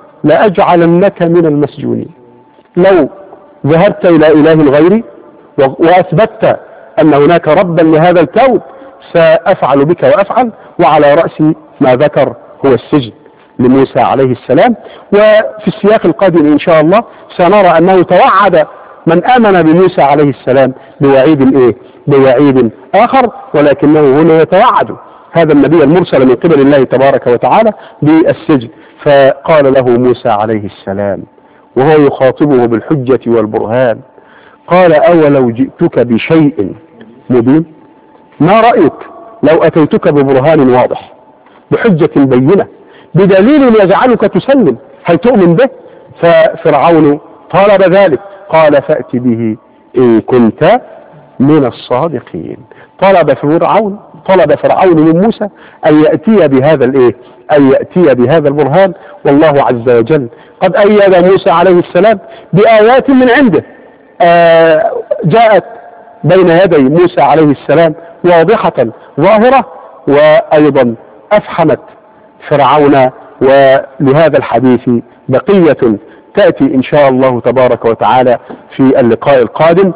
لأجعلنك من المسجونين. لو ذهبت إلى إله غيري وأثبتت أن هناك ربا لهذا الكون سأفعل بك وأفعل. وعلى رأس ما ذكر هو السجن لموسى عليه السلام. وفي السياق القادم إن شاء الله سنرى أنه توعد من آمن بموسى عليه السلام بوعيد إيه؟ بوعيد آخر، ولكنه هنا يتوعد هذا النبي المرسل من قبل الله تبارك وتعالى بالسجن. فقال له موسى عليه السلام وهو يخاطبه بالحجة والبرهان، قال أولو جئتك بشيء مبين، ما رأيك لو أتيتك ببرهان واضح بحجة بينة بدليل يجعلك تسلم، هل تؤمن به؟ ففرعون طلب ذلك، قال فأت به إن كنت من الصادقين. طلب فرعون طلب فرعون من موسى أن يأتي بهذا الإيه؟ أن يأتي بهذا البرهان، والله عز وجل قد أيد موسى عليه السلام بآيات من عنده آه جاءت بين يدي موسى عليه السلام واضحة ظاهرة، وأيضا أفحمت فرعون. ولهذا الحديث بقية تأتي إن شاء الله تبارك وتعالى في اللقاء القادم،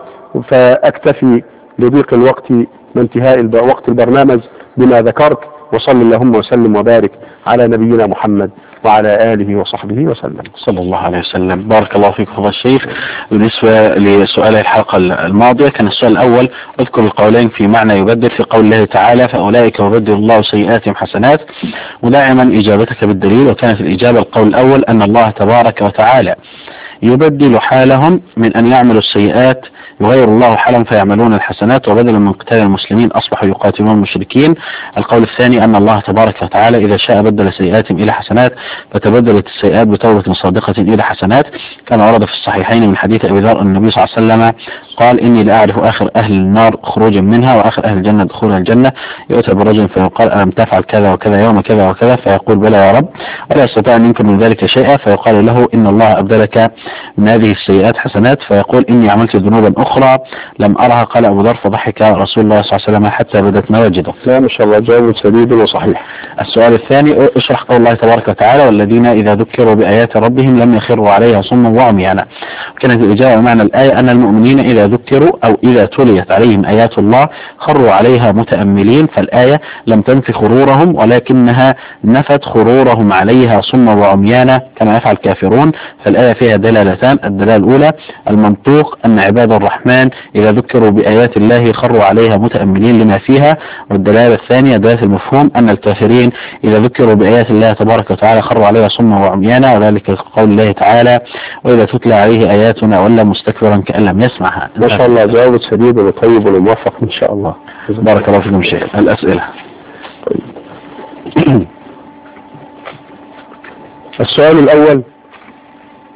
فأكتفي لضيق الوقت وانتهاء وقت البرنامج بما ذكرت، وصل اللهم وسلم وبارك على نبينا محمد وعلى آله وصحبه وسلم صلى الله عليه وسلم. بارك الله فيك فضل الشيخ. بالنسبة لسؤال الحلقة الماضية كان السؤال الأول اذكر القولين في معنى يبدل في قول الله تعالى فأولئك يبدل الله سيئاتهم حسنات، ودائما إجابتك بالدليل. وكانت الإجابة القول الأول أن الله تبارك وتعالى يبدل حالهم من أن يعملوا السيئات يغير الله حالهم فيعملون الحسنات، وبدلا من قتال المسلمين أصبحوا يقاتلون المشركين. القول الثاني أن الله تبارك وتعالى إذا شاء بدل سيئاتهم إلى حسنات فتبدلت السيئات بتوبة صادقة إلى حسنات. كان ورد في الصحيحين من حديث أبي ذر النبي صلى الله عليه وسلم قال إني لأعرف آخر أهل النار خروجا منها وآخر أهل الجنة دخولا الجنة، يؤتى بالرجل فيقال ألم تفعل كذا وكذا يوم كذا وكذا، فيقول بلى يا رب، ولا يستطيع أن ينكر من ذلك شيئا، فيقال له إن الله أبدلك من هذه السيئات حسنات، فيقول إني عملت ذنوبا أخرى لم أرها. قال أبو ذر فضحك رسول الله صلى الله عليه وسلم حتى بدت نواجده. لا ما شاء الله جواب سديد وصحيح. السؤال الثاني اشرح قول الله تبارك وتعالى والذين إذا ذكروا بآيات ربهم لم يخروا عليها صما وعميانا. كانت الإجابة معنى الآية أن المؤمنين إذا ذكروا أو إذا تليت عليهم آيات الله خروا عليها متأملين، فالآية لم تنف خرورهم ولكنها نفت خرورهم عليها صما وعميانا كما يفعل الكافرون. فالآية فيها دلالتان، الدلالة الأولى المنطوق أن عباد الرحمن إذا ذكروا بآيات الله خروا عليها متأملين لما فيها، والدلالة الثانية دلالة المفهوم أن الكافرين إذا ذكروا بآيات الله تبارك وتعالى خروا عليها صما وعميانا، وذلك قول الله تعالى وإذا تتلى عليه آياتنا ولا مستكبرا كأن لم يسمعها. ما شاء الله جواب سديد وطيب وموفق إن شاء الله. بارك الله فيكم شيخ. الأسئلة. السؤال الأول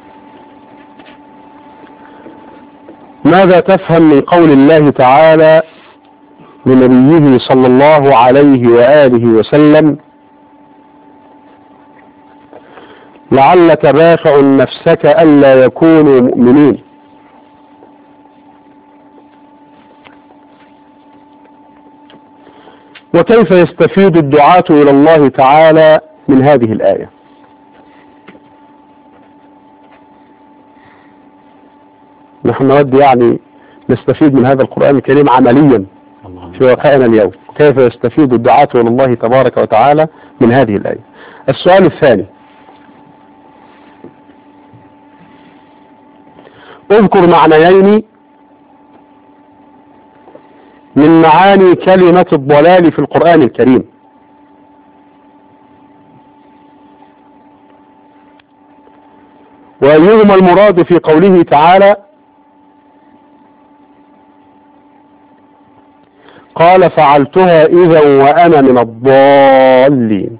ماذا تفهم من قول الله تعالى لنبيه صلى الله عليه وآله وسلم لعلك باخع نفسك ألا يكونوا مؤمنين؟ وكيف يستفيد الدعاة إلى الله تعالى من هذه الآية؟ نحن نود يعني نستفيد من هذا القرآن الكريم عمليا في واقعنا اليوم. كيف يستفيد الدعاة إلى الله تبارك وتعالى من هذه الآية؟ السؤال الثاني: اذكر معنيين من معاني كلمة الضلال في القرآن الكريم. وأيهما المراد في قوله تعالى قال فعلتها إذا وأنا من الضالين؟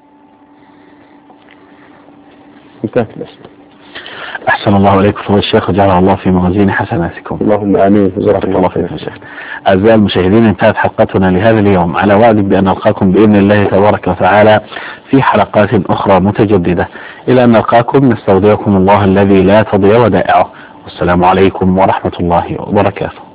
انتهت الأسئلة. أحسن الله عليكم فضل الشيخ وجعل الله في موازين حسناتكم. اللهم آمين. جزاك الله خير يا شيخ. أعزائي المشاهدين، انتهت حلقتنا لهذا اليوم، على وعد بأن نلقاكم بإذن الله تبارك وتعالى في حلقات أخرى متجددة. إلى أن نلقاكم نستودعكم الله الذي لا تضيع ودائعه، والسلام عليكم ورحمة الله وبركاته.